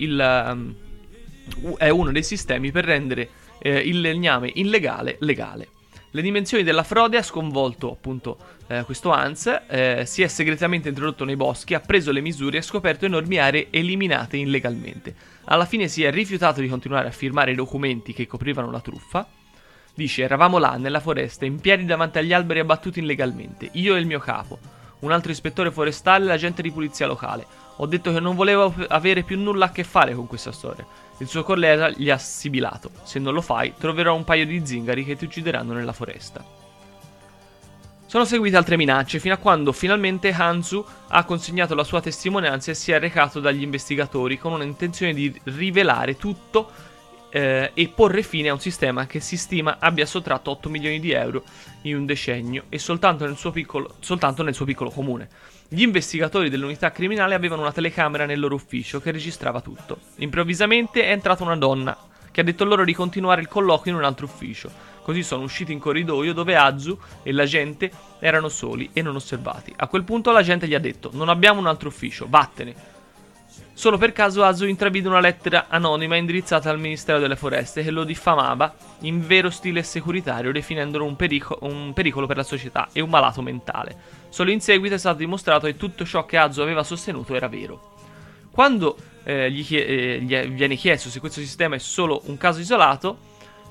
è uno dei sistemi per rendere il legname illegale legale. Le dimensioni della frode ha sconvolto appunto questo Hans, si è segretamente introdotto nei boschi, ha preso le misure e ha scoperto enormi aree eliminate illegalmente. Alla fine si è rifiutato di continuare a firmare i documenti che coprivano la truffa. Dice: eravamo là nella foresta, in piedi davanti agli alberi abbattuti illegalmente, io e il mio capo, un altro ispettore forestale e l'agente di polizia locale. Ho detto che non volevo avere più nulla a che fare con questa storia. Il suo collega gli ha sibilato: se non lo fai, troverò un paio di zingari che ti uccideranno nella foresta. Sono seguite altre minacce, fino a quando finalmente Hansu ha consegnato la sua testimonianza e si è recato dagli investigatori con un'intenzione di rivelare tutto e porre fine a un sistema che si stima abbia sottratto 8 milioni di euro in un decennio e soltanto nel suo piccolo comune. Gli investigatori dell'unità criminale avevano una telecamera nel loro ufficio che registrava tutto. Improvvisamente è entrata una donna che ha detto loro di continuare il colloquio in un altro ufficio. Così sono usciti in corridoio dove Azu e l'agente erano soli e non osservati. A quel punto l'agente gli ha detto: non abbiamo un altro ufficio, vattene. Solo per caso Azu intravide una lettera anonima indirizzata al Ministero delle Foreste che lo diffamava in vero stile securitario, definendolo un pericolo per la società e un malato mentale. Solo in seguito è stato dimostrato che tutto ciò che Azu aveva sostenuto era vero. Quando gli viene chiesto se questo sistema è solo un caso isolato,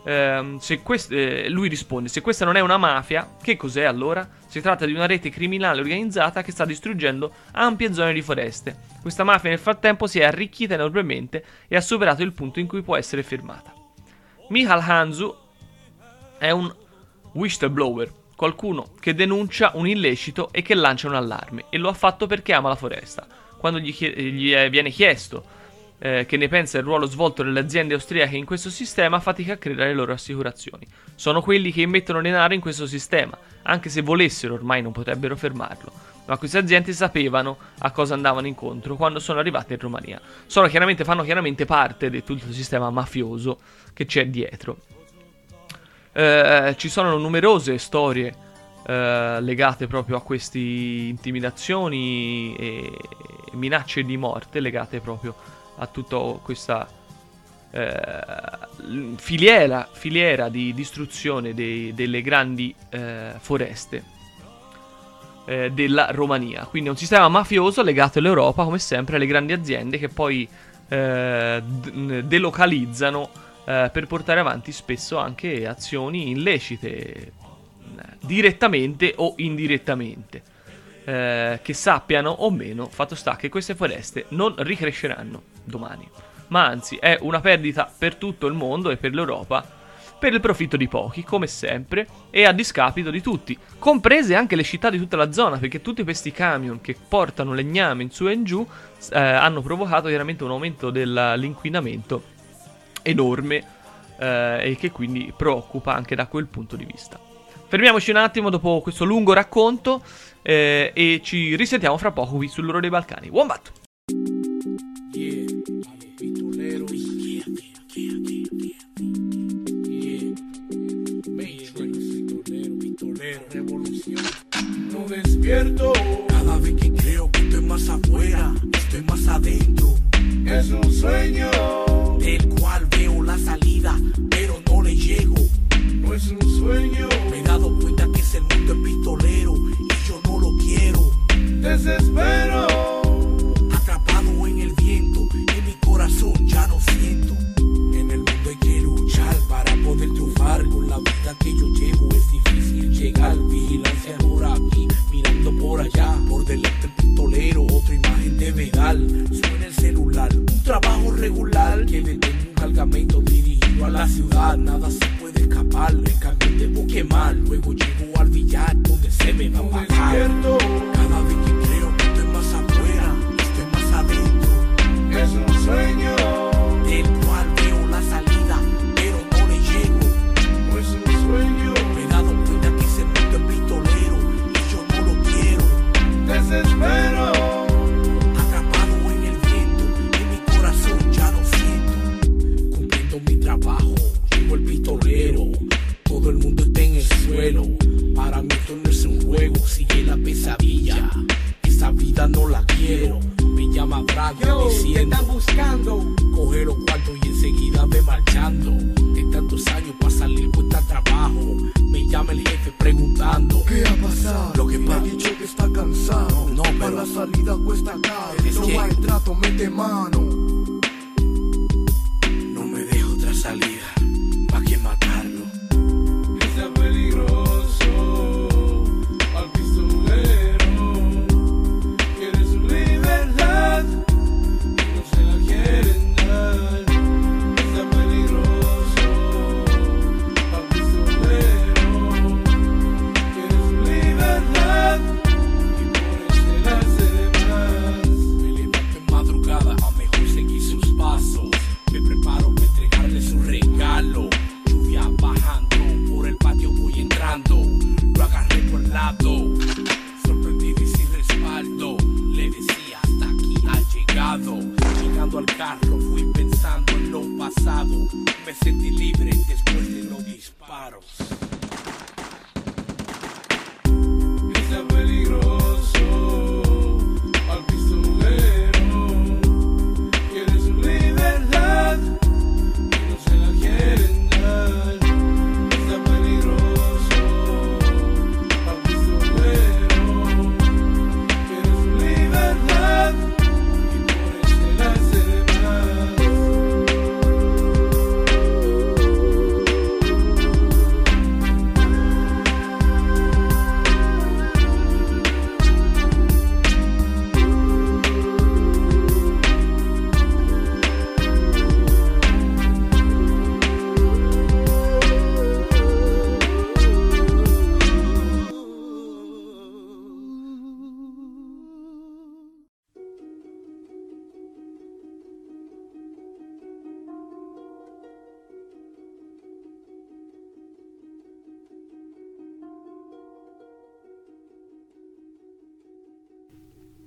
lui risponde: se questa non è una mafia, che cos'è allora? Si tratta di una rete criminale organizzata che sta distruggendo ampie zone di foreste. Questa mafia nel frattempo si è arricchita enormemente e ha superato il punto in cui può essere fermata. Michal Hanzu è un whistleblower, qualcuno che denuncia un illecito e che lancia un allarme, e lo ha fatto perché ama la foresta. Quando gli viene chiesto che ne pensa del ruolo svolto dalle aziende austriache in questo sistema, fatica a credere alle loro assicurazioni. Sono quelli che immettono denaro in questo sistema, anche se volessero ormai non potrebbero fermarlo. Ma queste aziende sapevano a cosa andavano incontro quando sono arrivate in Romania. Fanno chiaramente parte di tutto il sistema mafioso che c'è dietro. Ci sono numerose storie legate proprio a queste intimidazioni e minacce di morte, legate proprio a tutta questa filiera di distruzione delle grandi foreste della Romania. Quindi è un sistema mafioso legato all'Europa, come sempre, alle grandi aziende che poi delocalizzano per portare avanti spesso anche azioni illecite, direttamente o indirettamente. Che sappiano o meno, fatto sta che queste foreste non ricresceranno domani, ma anzi è una perdita per tutto il mondo e per l'Europa, per il profitto di pochi, come sempre, e a discapito di tutti, comprese anche le città di tutta la zona, perché tutti questi camion che portano legname in su e in giù hanno provocato chiaramente un aumento dell'inquinamento enorme, e che quindi preoccupa anche da quel punto di vista. Fermiamoci un attimo dopo questo lungo racconto e ci risentiamo fra poco qui sull'Oro dei Balcani. Wombat! No despierto cada vez que creo que estoy más afuera, estoy más adentro. Es un sueño del cual veo la salida, pero no le llego. No es un sueño. Me he dado cuenta que ese mundo es pistolero y yo no lo quiero. Desespero, atrapado en el viento, en mi corazón ya no siento. En el mundo hay que luchar para poder triunfar. Con la vida que yo llevo es difícil llegar. Vigilancia por aquí, mirando por allá. Por delante el pistolero, otra imagen debe dar. Suena el celular, un trabajo regular que detengo un cargamento dirigido a la ciudad. Nada se puede escapar, el camión debo quemar. Luego llego al billar donde se me va a bajar. Cada vez que creo que estoy más afuera, estoy más adentro. Es un sueño del cual veo la salida, pero no le llego. No es un sueño. Me he dado cuenta que ese mundo es pistolero y yo no lo quiero. Desespero, atrapado en el viento, en mi corazón ya no siento. Cumpliendo mi trabajo, llego el pistolero. Todo el mundo está en el suelo. Para mí esto no es un juego, sigue la pesadilla. Esa vida no la quiero. Me llama Braga diciendo: te están buscando. Coge los cuartos y enseguida ve marchando. De tantos años para salir cuesta trabajo. Me llama el jefe preguntando: ¿qué ha pasado? Lo que me ha dicho que está cansado. No, pero para la salida cuesta caro. No va a entrar, mete mano. No me dejo otra salida, pa' que matarlo. Está peligroso al pistolero. Quiere su libertad y no se la quieren dar. Está peligroso al pistolero. Quiere su libertad y por eso se la hace de más. Me levanto en madrugada a mejor seguir sus pasos. Me preparo para entregarle su regalo.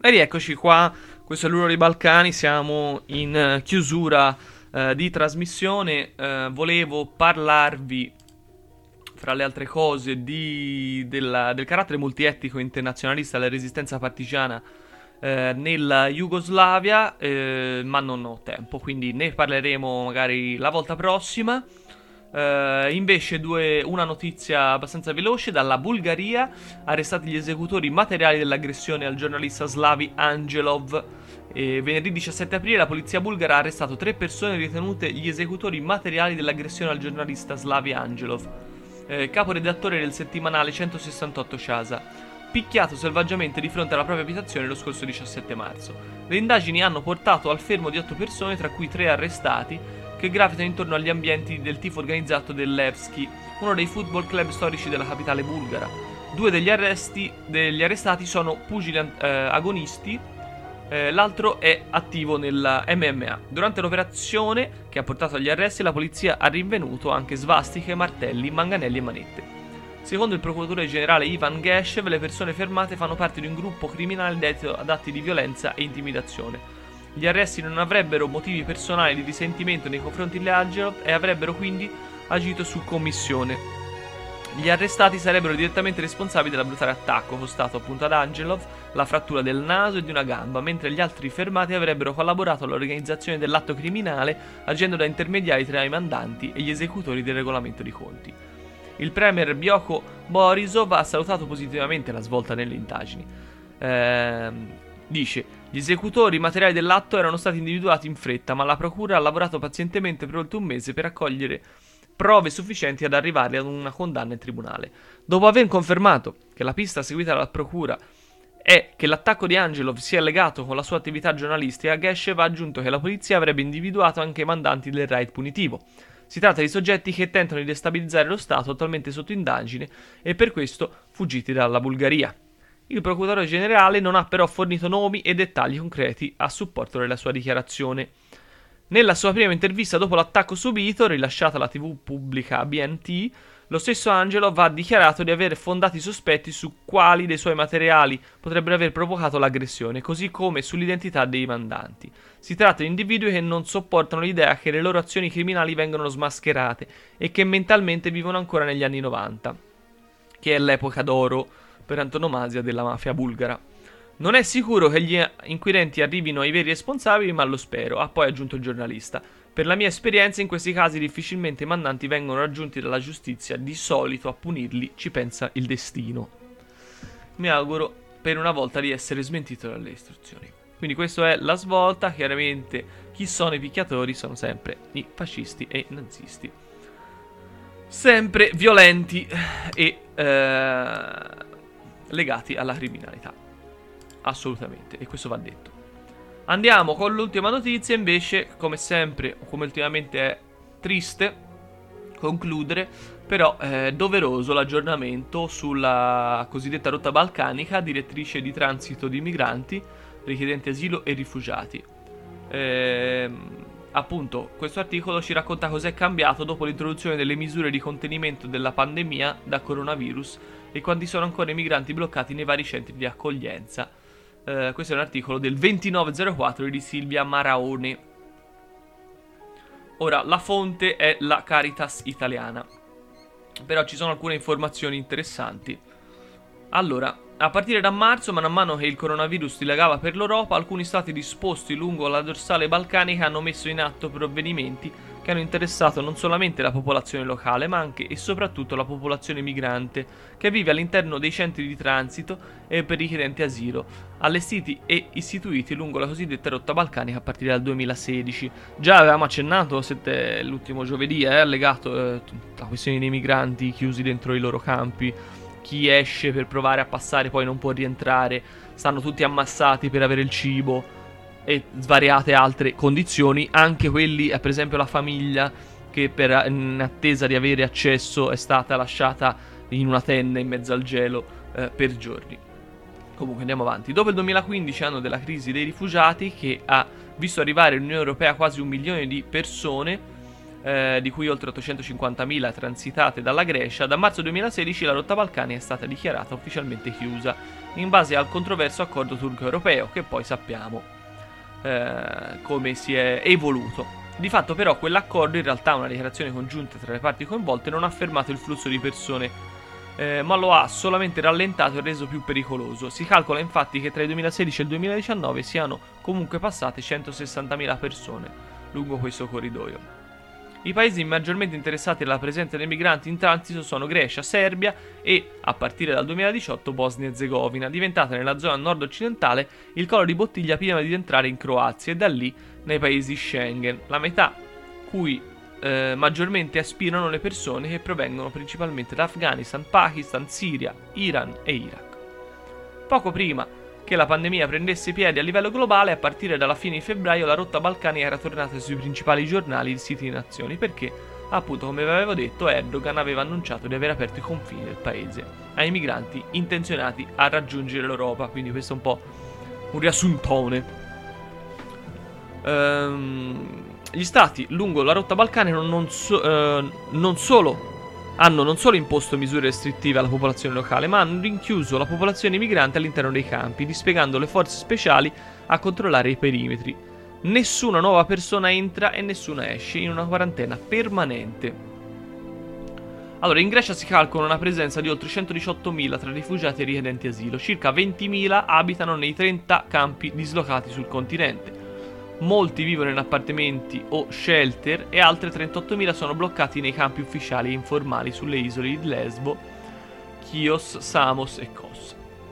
E rieccoci qua, questo è l'Urlo dei Balcani, siamo in chiusura di trasmissione. Volevo parlarvi, fra le altre cose, del carattere multietnico internazionalista della resistenza partigiana nella Jugoslavia, ma non ho tempo, quindi ne parleremo magari la volta prossima. Invece una notizia abbastanza veloce dalla Bulgaria: arrestati gli esecutori materiali dell'aggressione al giornalista Slavi Angelov. Venerdì 17 aprile la polizia bulgara ha arrestato 3 persone ritenute gli esecutori materiali dell'aggressione al giornalista Slavi Angelov, caporedattore del settimanale 168 Chasa, picchiato selvaggiamente di fronte alla propria abitazione lo scorso 17 marzo. Le indagini hanno portato al fermo di 8 persone, tra cui 3 arrestati, che gravitano intorno agli ambienti del tifo organizzato del Levski, uno dei football club storici della capitale bulgara. 2 degli arrestati sono pugili agonisti, l'altro è attivo nella MMA. Durante l'operazione che ha portato agli arresti, la polizia ha rinvenuto anche svastiche, martelli, manganelli e manette. Secondo il procuratore generale Ivan Geshev, le persone fermate fanno parte di un gruppo criminale dedito ad atti di violenza e intimidazione. Gli arresti non avrebbero motivi personali di risentimento nei confronti di Angelov e avrebbero quindi agito su commissione. Gli arrestati sarebbero direttamente responsabili del brutale attacco costato appunto ad Angelov la frattura del naso e di una gamba, mentre gli altri fermati avrebbero collaborato all'organizzazione dell'atto criminale, agendo da intermediari tra i mandanti e gli esecutori del regolamento di conti. Il premier Bjoko Borisov ha salutato positivamente la svolta nelle indagini. Dice: gli esecutori materiali dell'atto erano stati individuati in fretta, ma la procura ha lavorato pazientemente per oltre un mese per raccogliere prove sufficienti ad arrivare ad una condanna in tribunale. Dopo aver confermato che la pista seguita dalla procura è che l'attacco di Angelov sia legato con la sua attività giornalistica, Geshev ha aggiunto che la polizia avrebbe individuato anche i mandanti del raid punitivo. Si tratta di soggetti che tentano di destabilizzare lo Stato, attualmente sotto indagine, e per questo fuggiti dalla Bulgaria. Il procuratore generale non ha però fornito nomi e dettagli concreti a supporto della sua dichiarazione. Nella sua prima intervista dopo l'attacco subito, rilasciata alla TV pubblica BNT, lo stesso Angelov ha dichiarato di avere fondati sospetti su quali dei suoi materiali potrebbero aver provocato l'aggressione, così come sull'identità dei mandanti. Si tratta di individui che non sopportano l'idea che le loro azioni criminali vengono smascherate e che mentalmente vivono ancora negli anni 90, che è l'epoca d'oro per antonomasia della mafia bulgara. Non è sicuro che gli inquirenti arrivino ai veri responsabili, ma lo spero, ha poi aggiunto il giornalista. Per la mia esperienza, in questi casi difficilmente i mandanti vengono raggiunti dalla giustizia, di solito a punirli ci pensa il destino. Mi auguro per una volta di essere smentito dalle istruzioni. Quindi questa è la svolta. Chiaramente chi sono i picchiatori sono sempre i fascisti e i nazisti, sempre violenti e legati alla criminalità, assolutamente, e questo va detto. Andiamo con l'ultima notizia. Invece, come sempre, o come ultimamente è triste concludere, però è doveroso l'aggiornamento sulla cosiddetta rotta balcanica, direttrice di transito di migranti, richiedenti asilo e rifugiati. Appunto, questo articolo ci racconta cos'è cambiato dopo l'introduzione delle misure di contenimento della pandemia da coronavirus e quanti sono ancora i migranti bloccati nei vari centri di accoglienza. Questo è un articolo del 2904 di Silvia Maraone. Ora, la fonte è la Caritas italiana, però ci sono alcune informazioni interessanti. Allora, a partire da marzo, man mano che il coronavirus dilagava per l'Europa, alcuni stati disposti lungo la dorsale balcanica hanno messo in atto provvedimenti che hanno interessato non solamente la popolazione locale, ma anche e soprattutto la popolazione migrante che vive all'interno dei centri di transito e per richiedenti asilo, allestiti e istituiti lungo la cosiddetta rotta balcanica a partire dal 2016. Già avevamo accennato l'ultimo giovedì, legato la questione dei migranti chiusi dentro i loro campi. Chi esce per provare a passare poi non può rientrare, stanno tutti ammassati per avere il cibo e svariate altre condizioni, anche quelli, per esempio la famiglia che in attesa di avere accesso è stata lasciata in una tenda in mezzo al gelo per giorni. Comunque andiamo avanti. Dopo il 2015, anno della crisi dei rifugiati, che ha visto arrivare all'Unione Europea quasi 1 milione di persone, di cui oltre 850.000 transitate dalla Grecia, da marzo 2016 la rotta Balcani è stata dichiarata ufficialmente chiusa, in base al controverso accordo turco-europeo, che poi sappiamo come si è evoluto. Di fatto però quell'accordo, in realtà una dichiarazione congiunta tra le parti coinvolte, non ha fermato il flusso di persone, ma lo ha solamente rallentato e reso più pericoloso. Si calcola infatti che tra il 2016 e il 2019 siano comunque passate 160.000 persone lungo questo corridoio. I paesi maggiormente interessati alla presenza dei migranti in transito sono Grecia, Serbia e, a partire dal 2018, Bosnia e Erzegovina, diventata nella zona nord-occidentale il collo di bottiglia prima di entrare in Croazia e da lì nei paesi Schengen, la metà cui maggiormente aspirano le persone che provengono principalmente da Afghanistan, Pakistan, Siria, Iran e Iraq. Poco prima che la pandemia prendesse piede a livello globale, a partire dalla fine di febbraio la rotta Balcani era tornata sui principali giornali di siti di nazioni perché, appunto come vi avevo detto, Erdogan aveva annunciato di aver aperto i confini del paese ai migranti intenzionati a raggiungere l'Europa. Quindi questo è un po' un riassuntone. Gli stati lungo la rotta Balcani hanno non solo imposto misure restrittive alla popolazione locale, ma hanno rinchiuso la popolazione migrante all'interno dei campi, dispiegando le forze speciali a controllare i perimetri. Nessuna nuova persona entra e nessuna esce, in una quarantena permanente. Allora, in Grecia si calcola una presenza di oltre 118.000 tra rifugiati e richiedenti asilo. Circa 20.000 abitano nei 30 campi dislocati sul continente. Molti vivono in appartamenti o shelter e altre 38.000 sono bloccati nei campi ufficiali e informali sulle isole di Lesbo, Chios, Samos e Kos.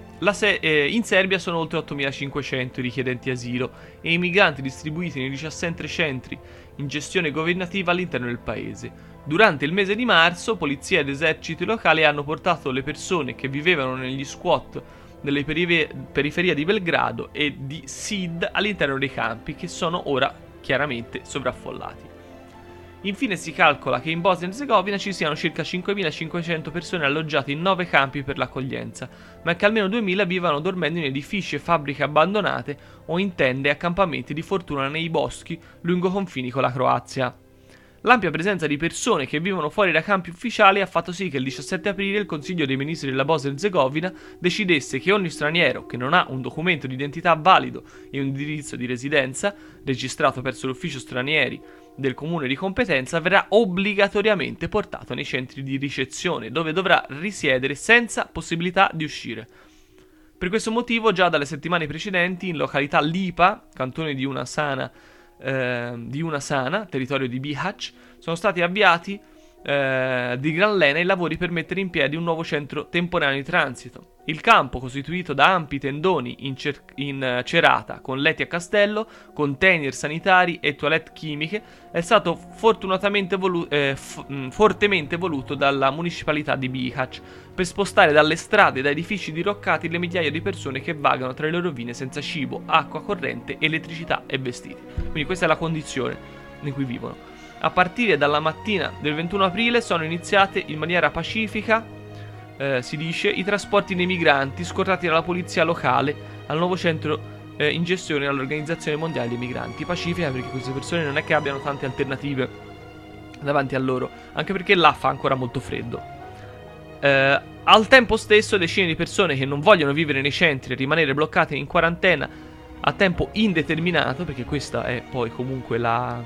In Serbia sono oltre 8.500 i richiedenti asilo e i migranti distribuiti nei 17 centri in gestione governativa all'interno del paese. Durante il mese di marzo, polizia ed eserciti locali hanno portato le persone che vivevano negli squat delle periferie di Belgrado e di Sid all'interno dei campi, che sono ora chiaramente sovraffollati. Infine si calcola che in Bosnia e Erzegovina ci siano circa 5.500 persone alloggiate in 9 campi per l'accoglienza, ma che almeno 2.000 vivano dormendo in edifici e fabbriche abbandonate o in tende e accampamenti di fortuna nei boschi lungo confini con la Croazia. L'ampia presenza di persone che vivono fuori da campi ufficiali ha fatto sì che il 17 aprile il Consiglio dei Ministri della Bosnia e Erzegovina decidesse che ogni straniero che non ha un documento di identità valido e un indirizzo di residenza registrato presso l'ufficio stranieri del comune di competenza verrà obbligatoriamente portato nei centri di ricezione, dove dovrà risiedere senza possibilità di uscire. Per questo motivo, già dalle settimane precedenti, in località Lipa, cantone di Una Sana, territorio di Bihać, sono stati avviati di gran lena i lavori per mettere in piedi un nuovo centro temporaneo di transito. Il campo, costituito da ampi tendoni in cerata con letti a castello, container sanitari e toilette chimiche, è stato fortemente voluto dalla municipalità di Bihać per spostare dalle strade e da edifici diroccati le migliaia di persone che vagano tra le loro rovine senza cibo, acqua corrente, elettricità e vestiti. Quindi questa è la condizione in cui vivono. A partire dalla mattina del 21 aprile sono iniziate in maniera pacifica, si dice, i trasporti dei migranti scortati dalla polizia locale al nuovo centro in gestione dall'Organizzazione Mondiale dei Migranti. Pacifica perché queste persone non è che abbiano tante alternative davanti a loro, anche perché là fa ancora molto freddo. Al tempo stesso decine di persone che non vogliono vivere nei centri e rimanere bloccate in quarantena a tempo indeterminato, perché questa è poi comunque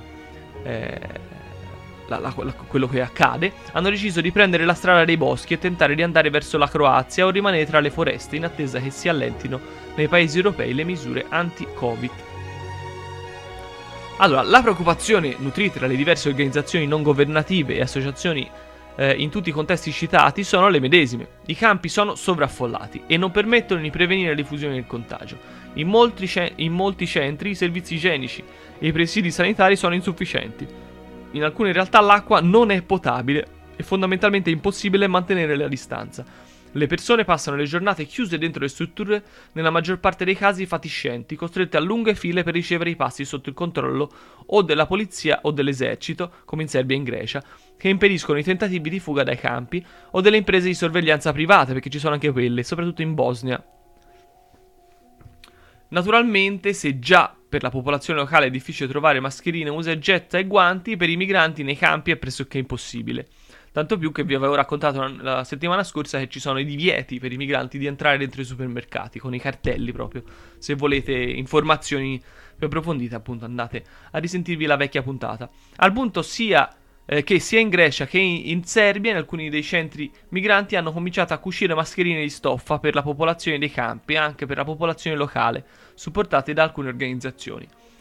quello che accade, hanno deciso di prendere la strada dei boschi e tentare di andare verso la Croazia o rimanere tra le foreste in attesa che si allentino nei paesi europei le misure anti-Covid. Allora, la preoccupazione nutrita dalle diverse organizzazioni non governative e associazioni in tutti i contesti citati sono le medesime. I campi sono sovraffollati e non permettono di prevenire la diffusione del contagio. In molti centri i servizi igienici e i presidi sanitari sono insufficienti. In alcune realtà l'acqua non è potabile e fondamentalmente è impossibile mantenere la distanza. Le persone passano le giornate chiuse dentro le strutture, nella maggior parte dei casi fatiscenti, costrette a lunghe file per ricevere i pasti sotto il controllo o della polizia o dell'esercito, come in Serbia e in Grecia, che impediscono i tentativi di fuga dai campi, o delle imprese di sorveglianza private, perché ci sono anche quelle, soprattutto in Bosnia. Naturalmente, se già per la popolazione locale è difficile trovare mascherine, usa e getta e guanti, per i migranti nei campi è pressoché impossibile. Tanto più che vi avevo raccontato la settimana scorsa che ci sono i divieti per i migranti di entrare dentro i supermercati, con i cartelli proprio. Se volete informazioni più approfondite, appunto, andate a risentirvi la vecchia puntata. Al punto che sia in Grecia che in Serbia, in alcuni dei centri migranti hanno cominciato a cucire mascherine di stoffa per la popolazione dei campi e anche per la popolazione locale, supportate da alcune organizzazioni.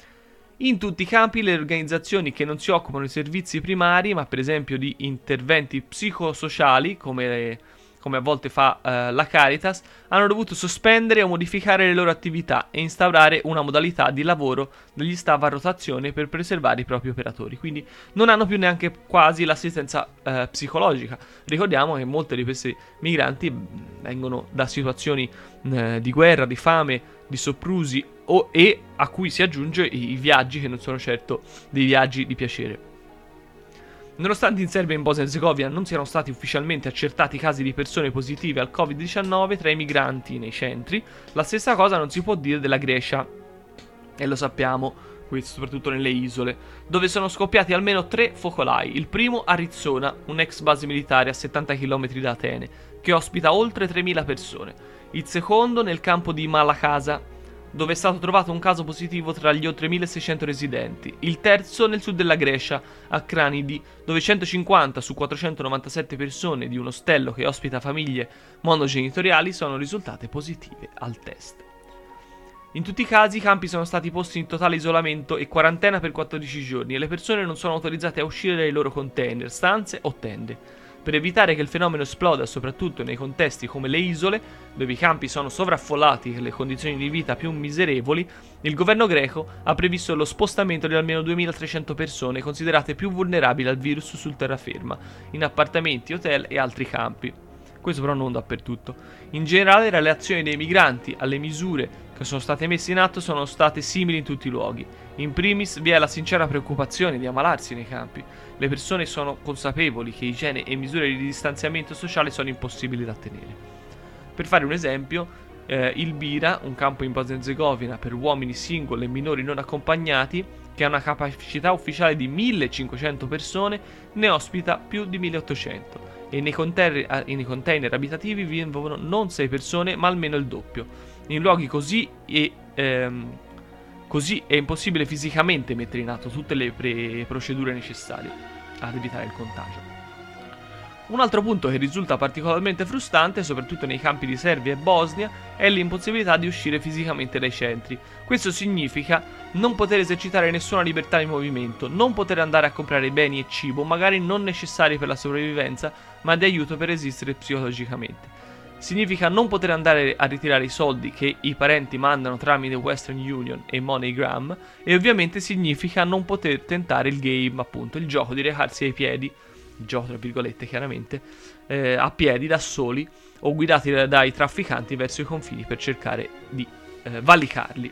In tutti i campi le organizzazioni che non si occupano di servizi primari, ma per esempio di interventi psicosociali, come a volte fa la Caritas, hanno dovuto sospendere o modificare le loro attività e instaurare una modalità di lavoro degli staff a rotazione per preservare i propri operatori. Quindi non hanno più neanche quasi l'assistenza psicologica. Ricordiamo che molti di questi migranti vengono da situazioni di guerra, di fame, di soprusi e a cui si aggiunge i viaggi che non sono certo dei viaggi di piacere. Nonostante in Serbia e in Bosnia e Erzegovina non siano stati ufficialmente accertati casi di persone positive al Covid-19 tra i migranti nei centri, la stessa cosa non si può dire della Grecia. E lo sappiamo, questo soprattutto nelle isole, dove sono scoppiati almeno 3 focolai. Il primo a Rizzona, un'ex base militare a 70 km da Atene, che ospita oltre 3.000 persone. Il secondo nel campo di Malacasa, dove è stato trovato un caso positivo tra gli oltre 1.600 residenti. Il terzo nel sud della Grecia, a Kranidi, dove 150 su 497 persone di un ostello che ospita famiglie monogenitoriali sono risultate positive al test. In tutti i casi i campi sono stati posti in totale isolamento e quarantena per 14 giorni e le persone non sono autorizzate a uscire dai loro container, stanze o tende. Per evitare che il fenomeno esploda soprattutto nei contesti come le isole, dove i campi sono sovraffollati e le condizioni di vita più miserevoli, il governo greco ha previsto lo spostamento di almeno 2.300 persone considerate più vulnerabili al virus sul terraferma, in appartamenti, hotel e altri campi. Questo però non dappertutto. In generale le reazioni dei migranti alle misure che sono state messe in atto sono state simili in tutti i luoghi. In primis vi è la sincera preoccupazione di ammalarsi nei campi. Le persone sono consapevoli che igiene e misure di distanziamento sociale sono impossibili da tenere. Per fare un esempio, il Bira, un campo in Bosnia e Erzegovina per uomini single e minori non accompagnati, che ha una capacità ufficiale di 1.500 persone, ne ospita più di 1.800 e nei container abitativi vivono non 6 persone ma almeno il doppio. In luoghi così è impossibile fisicamente mettere in atto tutte le procedure necessarie ad evitare il contagio. Un altro punto che risulta particolarmente frustrante, soprattutto nei campi di Serbia e Bosnia, è l'impossibilità di uscire fisicamente dai centri. Questo significa non poter esercitare nessuna libertà di movimento, non poter andare a comprare beni e cibo, magari non necessari per la sopravvivenza, ma di aiuto per resistere psicologicamente. Significa non poter andare a ritirare i soldi che i parenti mandano tramite Western Union e MoneyGram, e ovviamente significa non poter tentare il game, appunto, il gioco di recarsi ai piedi, gioco tra virgolette chiaramente, a piedi da soli o guidati dai trafficanti verso i confini per cercare di valicarli.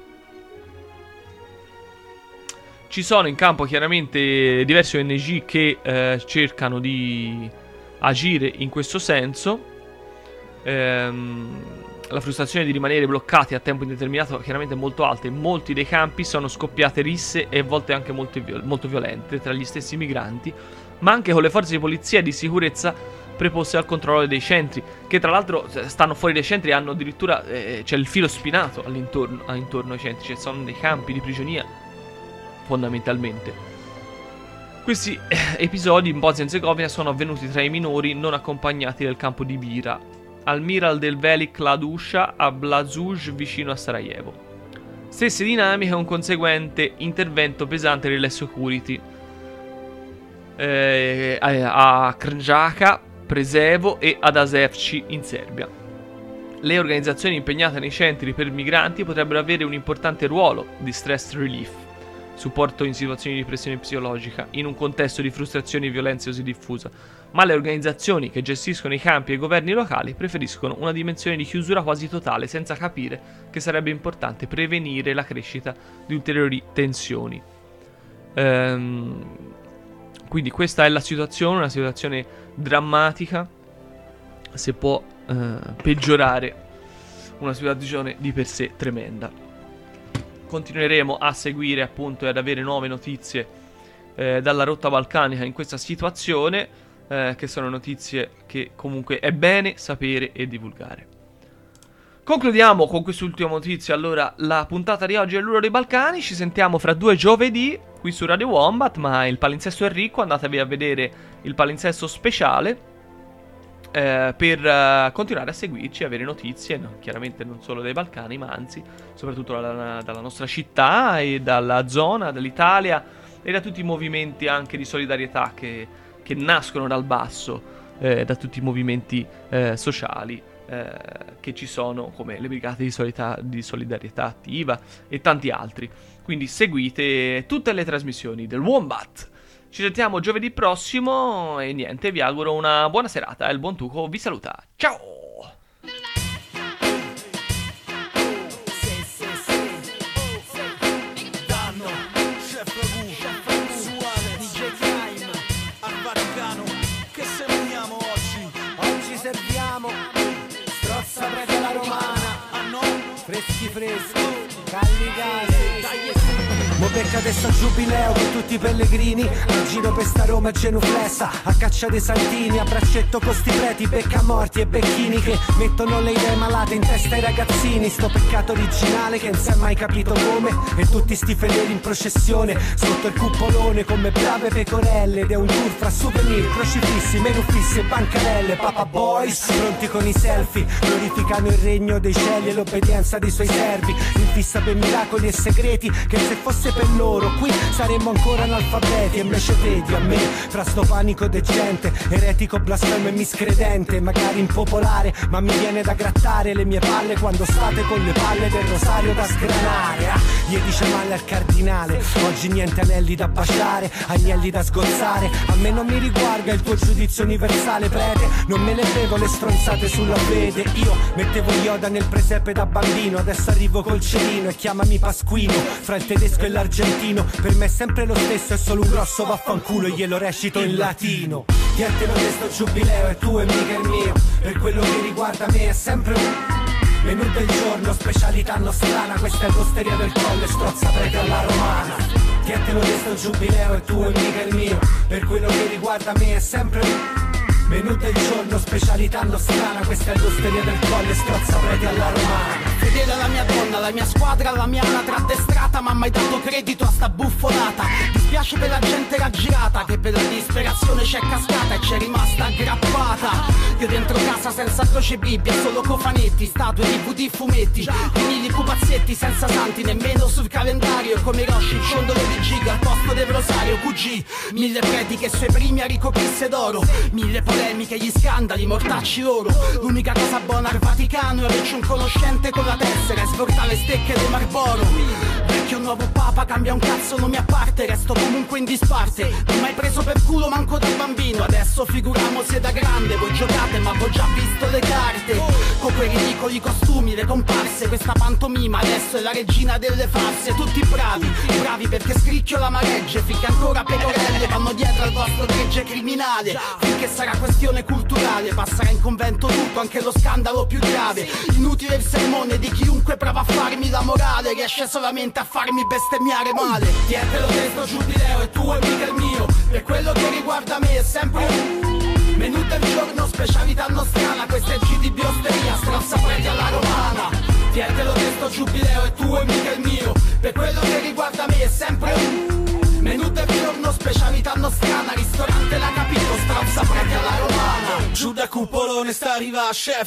Ci sono in campo chiaramente diverse ONG che cercano di agire in questo senso. La frustrazione di rimanere bloccati a tempo indeterminato chiaramente è molto alta. In molti dei campi sono scoppiate risse e a volte anche molto violente tra gli stessi migranti, ma anche con le forze di polizia e di sicurezza preposte al controllo dei centri, che tra l'altro stanno fuori dai centri e hanno addirittura c'è il filo spinato intorno ai centri, cioè sono dei campi di prigionia fondamentalmente. Questi episodi in Bosnia e Erzegovina sono avvenuti tra i minori non accompagnati del campo di Bira, al Miral del Velik Kladuša a Blažuž vicino a Sarajevo. Stesse dinamiche e un conseguente intervento pesante delle security a Krnjaka, Presevo e ad Asevci in Serbia. Le organizzazioni impegnate nei centri per migranti potrebbero avere un importante ruolo di stress relief, supporto in situazioni di pressione psicologica, in un contesto di frustrazione e violenza così diffusa, ma le organizzazioni che gestiscono i campi e i governi locali preferiscono una dimensione di chiusura quasi totale, senza capire che sarebbe importante prevenire la crescita di ulteriori tensioni. Quindi questa è la situazione, una situazione drammatica. Se può peggiorare una situazione di per sé tremenda. continueremo a seguire appunto e ad avere nuove notizie dalla rotta balcanica in questa situazione, che sono notizie che comunque è bene sapere e divulgare. Concludiamo con quest'ultima notizia allora la puntata di oggi dell'Urlo dei Balcani. Ci sentiamo fra 2 giovedì qui su Radio Wombat, ma il palinsesto è ricco, andatevi a vedere il palinsesto speciale per continuare a seguirci e avere notizie, no, chiaramente non solo dei Balcani, ma anzi soprattutto dalla nostra città e dalla zona, dall'Italia e da tutti i movimenti anche di solidarietà che nascono dal basso, da tutti i movimenti sociali che ci sono, come le brigate di solidarietà attiva e tanti altri. Quindi seguite tutte le trasmissioni del Wombat. Ci sentiamo giovedì prossimo e niente, vi auguro una buona serata. Il buon Tuco vi saluta. Ciao! Oggi serviamo strozza prete alla romana. Ah no? Freschi, calli casi. Mo becca adesso a giubileo con tutti i pellegrini, al giro per sta Roma e genuflessa, a caccia dei santini, a braccetto con sti preti, becca morti e becchini che mettono le idee malate in testa ai ragazzini. Sto peccato originale che non si è mai capito come, e tutti sti fedeli in processione sotto il cupolone come brave pecorelle, ed è un tour fra souvenir, crocifissi, menufissi e bancarelle. Papa Boys pronti con i selfie, glorificano il regno dei cieli e l'obbedienza dei suoi servi, in fissa per miracoli e segreti che se fosse per loro qui saremmo ancora analfabeti. E invece vedi a me, fra sto panico de gente, eretico, blasfemo e miscredente, magari impopolare, ma mi viene da grattare le mie palle quando state con le palle del rosario da sgranare. Gli dice male al cardinale, oggi niente anelli da baciare, agnelli da sgozzare. A me non mi riguarda il tuo giudizio universale, prete, non me le bevo le stronzate sulla fede. Io mettevo Yoda nel presepe da bambino, adesso arrivo col celino e chiamami Pasquino. Fra il tedesco e l'argentino per me è sempre lo stesso, è solo un grosso vaffanculo e glielo recito in latino. Niente non sto giubileo è tuo e mica il mio, per quello che riguarda me è sempre un menù del giorno, specialità nostrana, questa è l'osteria del Colle, strozza prete alla romana. Niente non sto giubileo è tuo e mica il mio, per quello che riguarda me è sempre un menù del giorno, specialità nostrana, questa è l'osteria del Colle, strozza prete alla romana. Fedele alla mia donna, alla mia squadra, alla mia anatra addestrata, ma mai dato credito a sta buffonata. Dispiace per la gente raggirata che per la disperazione c'è cascata e c'è rimasta aggrappata. Io dentro casa senza croce Bibbia, solo cofanetti, statue, DVD, fumetti, vinili, pupazzetti senza santi nemmeno sul calendario. Come Hiroshi, il ciondolo di giga al posto del rosario. QG, 1000 prediche sui primi a ricoprisse d'oro, 1000 polemiche, gli scandali, mortacci loro. L'unica cosa buona al Vaticano è averci un conoscente con la tessera e svoltare stecche di Marlboro. Vecchio nuovo papa, cambia un cazzo, non mi apparte, resto comunque in disparte. Non mai preso per culo manco da bambino, adesso figuriamoci da grande. Voi giocate ma ho già visto le carte, con quei ridicoli costumi, le comparse. Questa pantomima adesso è la regina delle farse. Tutti bravi, bravi perché scricchio la mareggia, finché ancora pecorelle vanno dietro al vostro gregge criminale. Finché sarà questione culturale, passerà in convento tutto, anche lo scandalo più grave. Inutile il sermone di chiunque prova a farmi la morale, riesce solamente a farmi bestemmiare male. Dietro questo giubileo è tuo e mica il mio, per quello che riguarda me è sempre un menù del giorno, specialità nostrana, questa è GDB osteria, strozza preti alla romana. Dietro questo giubileo è tuo e mica il mio, per quello che riguarda me è sempre un menù del giorno, specialità nostrana, ristorante La Capito, strozza preti alla romana. Giù da cupolone sta arriva chef,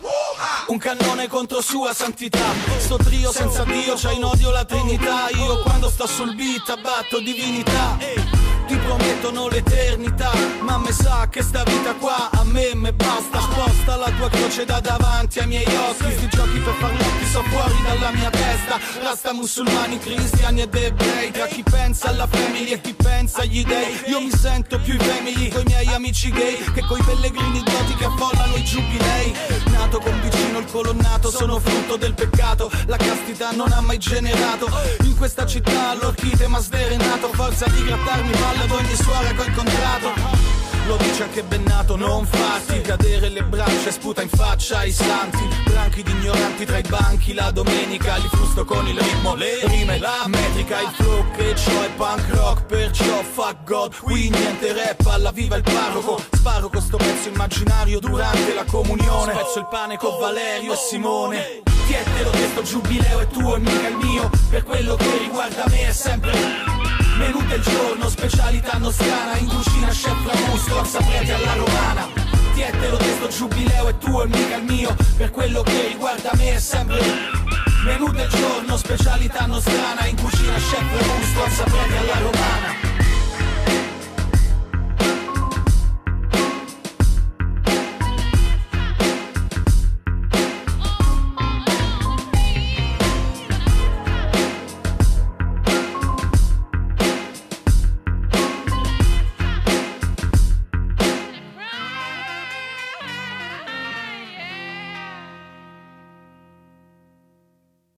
un cannone contro sua santità. Sto trio senza Dio c'ha in odio la Trinità. Io quando sto sul beat abbatto divinità. Ti promettono l'eternità, ma me sa che sta vita qua a me basta. Sposta la tua croce da davanti ai miei occhi. Sti giochi per farlotti so fuori dalla mia testa. Rasta musulmani, cristiani ed ebrei, tra chi pensa alla famiglia e chi pensa agli dei. Io mi sento più family coi miei amici gay che coi pellegrini doti che affollano i giubilei. Nato con vicino il colonnato, sono frutto del peccato. La castità non ha mai generato in questa città l'orchite m'ha sdrenato. Forza di grattarmi palle ad ogni suora che ho incontrato. Lo dice anche Bennato, non farti cadere le braccia e sputa in faccia ai santi. Branchi di ignoranti tra i banchi, la domenica li frusto con il ritmo, le rime, la metrica, il flow che c'ho è punk rock, perciò fuck God. Qui niente rap, alla viva il parroco. Sparo con sto pezzo immaginario durante la comunione. Spezzo il pane con Valerio e Simone. Te l'ho detto, giubileo è tuo e mica il mio. Per quello che riguarda me è sempre menù del giorno, specialità nostrana. In cucina chef Ramus, corsa preti alla romana. Te l'ho detto, giubileo è tuo e mica il mio. Per quello che riguarda me è sempre menù del giorno, specialità nostrana. In cucina chef Ramus, corsa preti alla romana.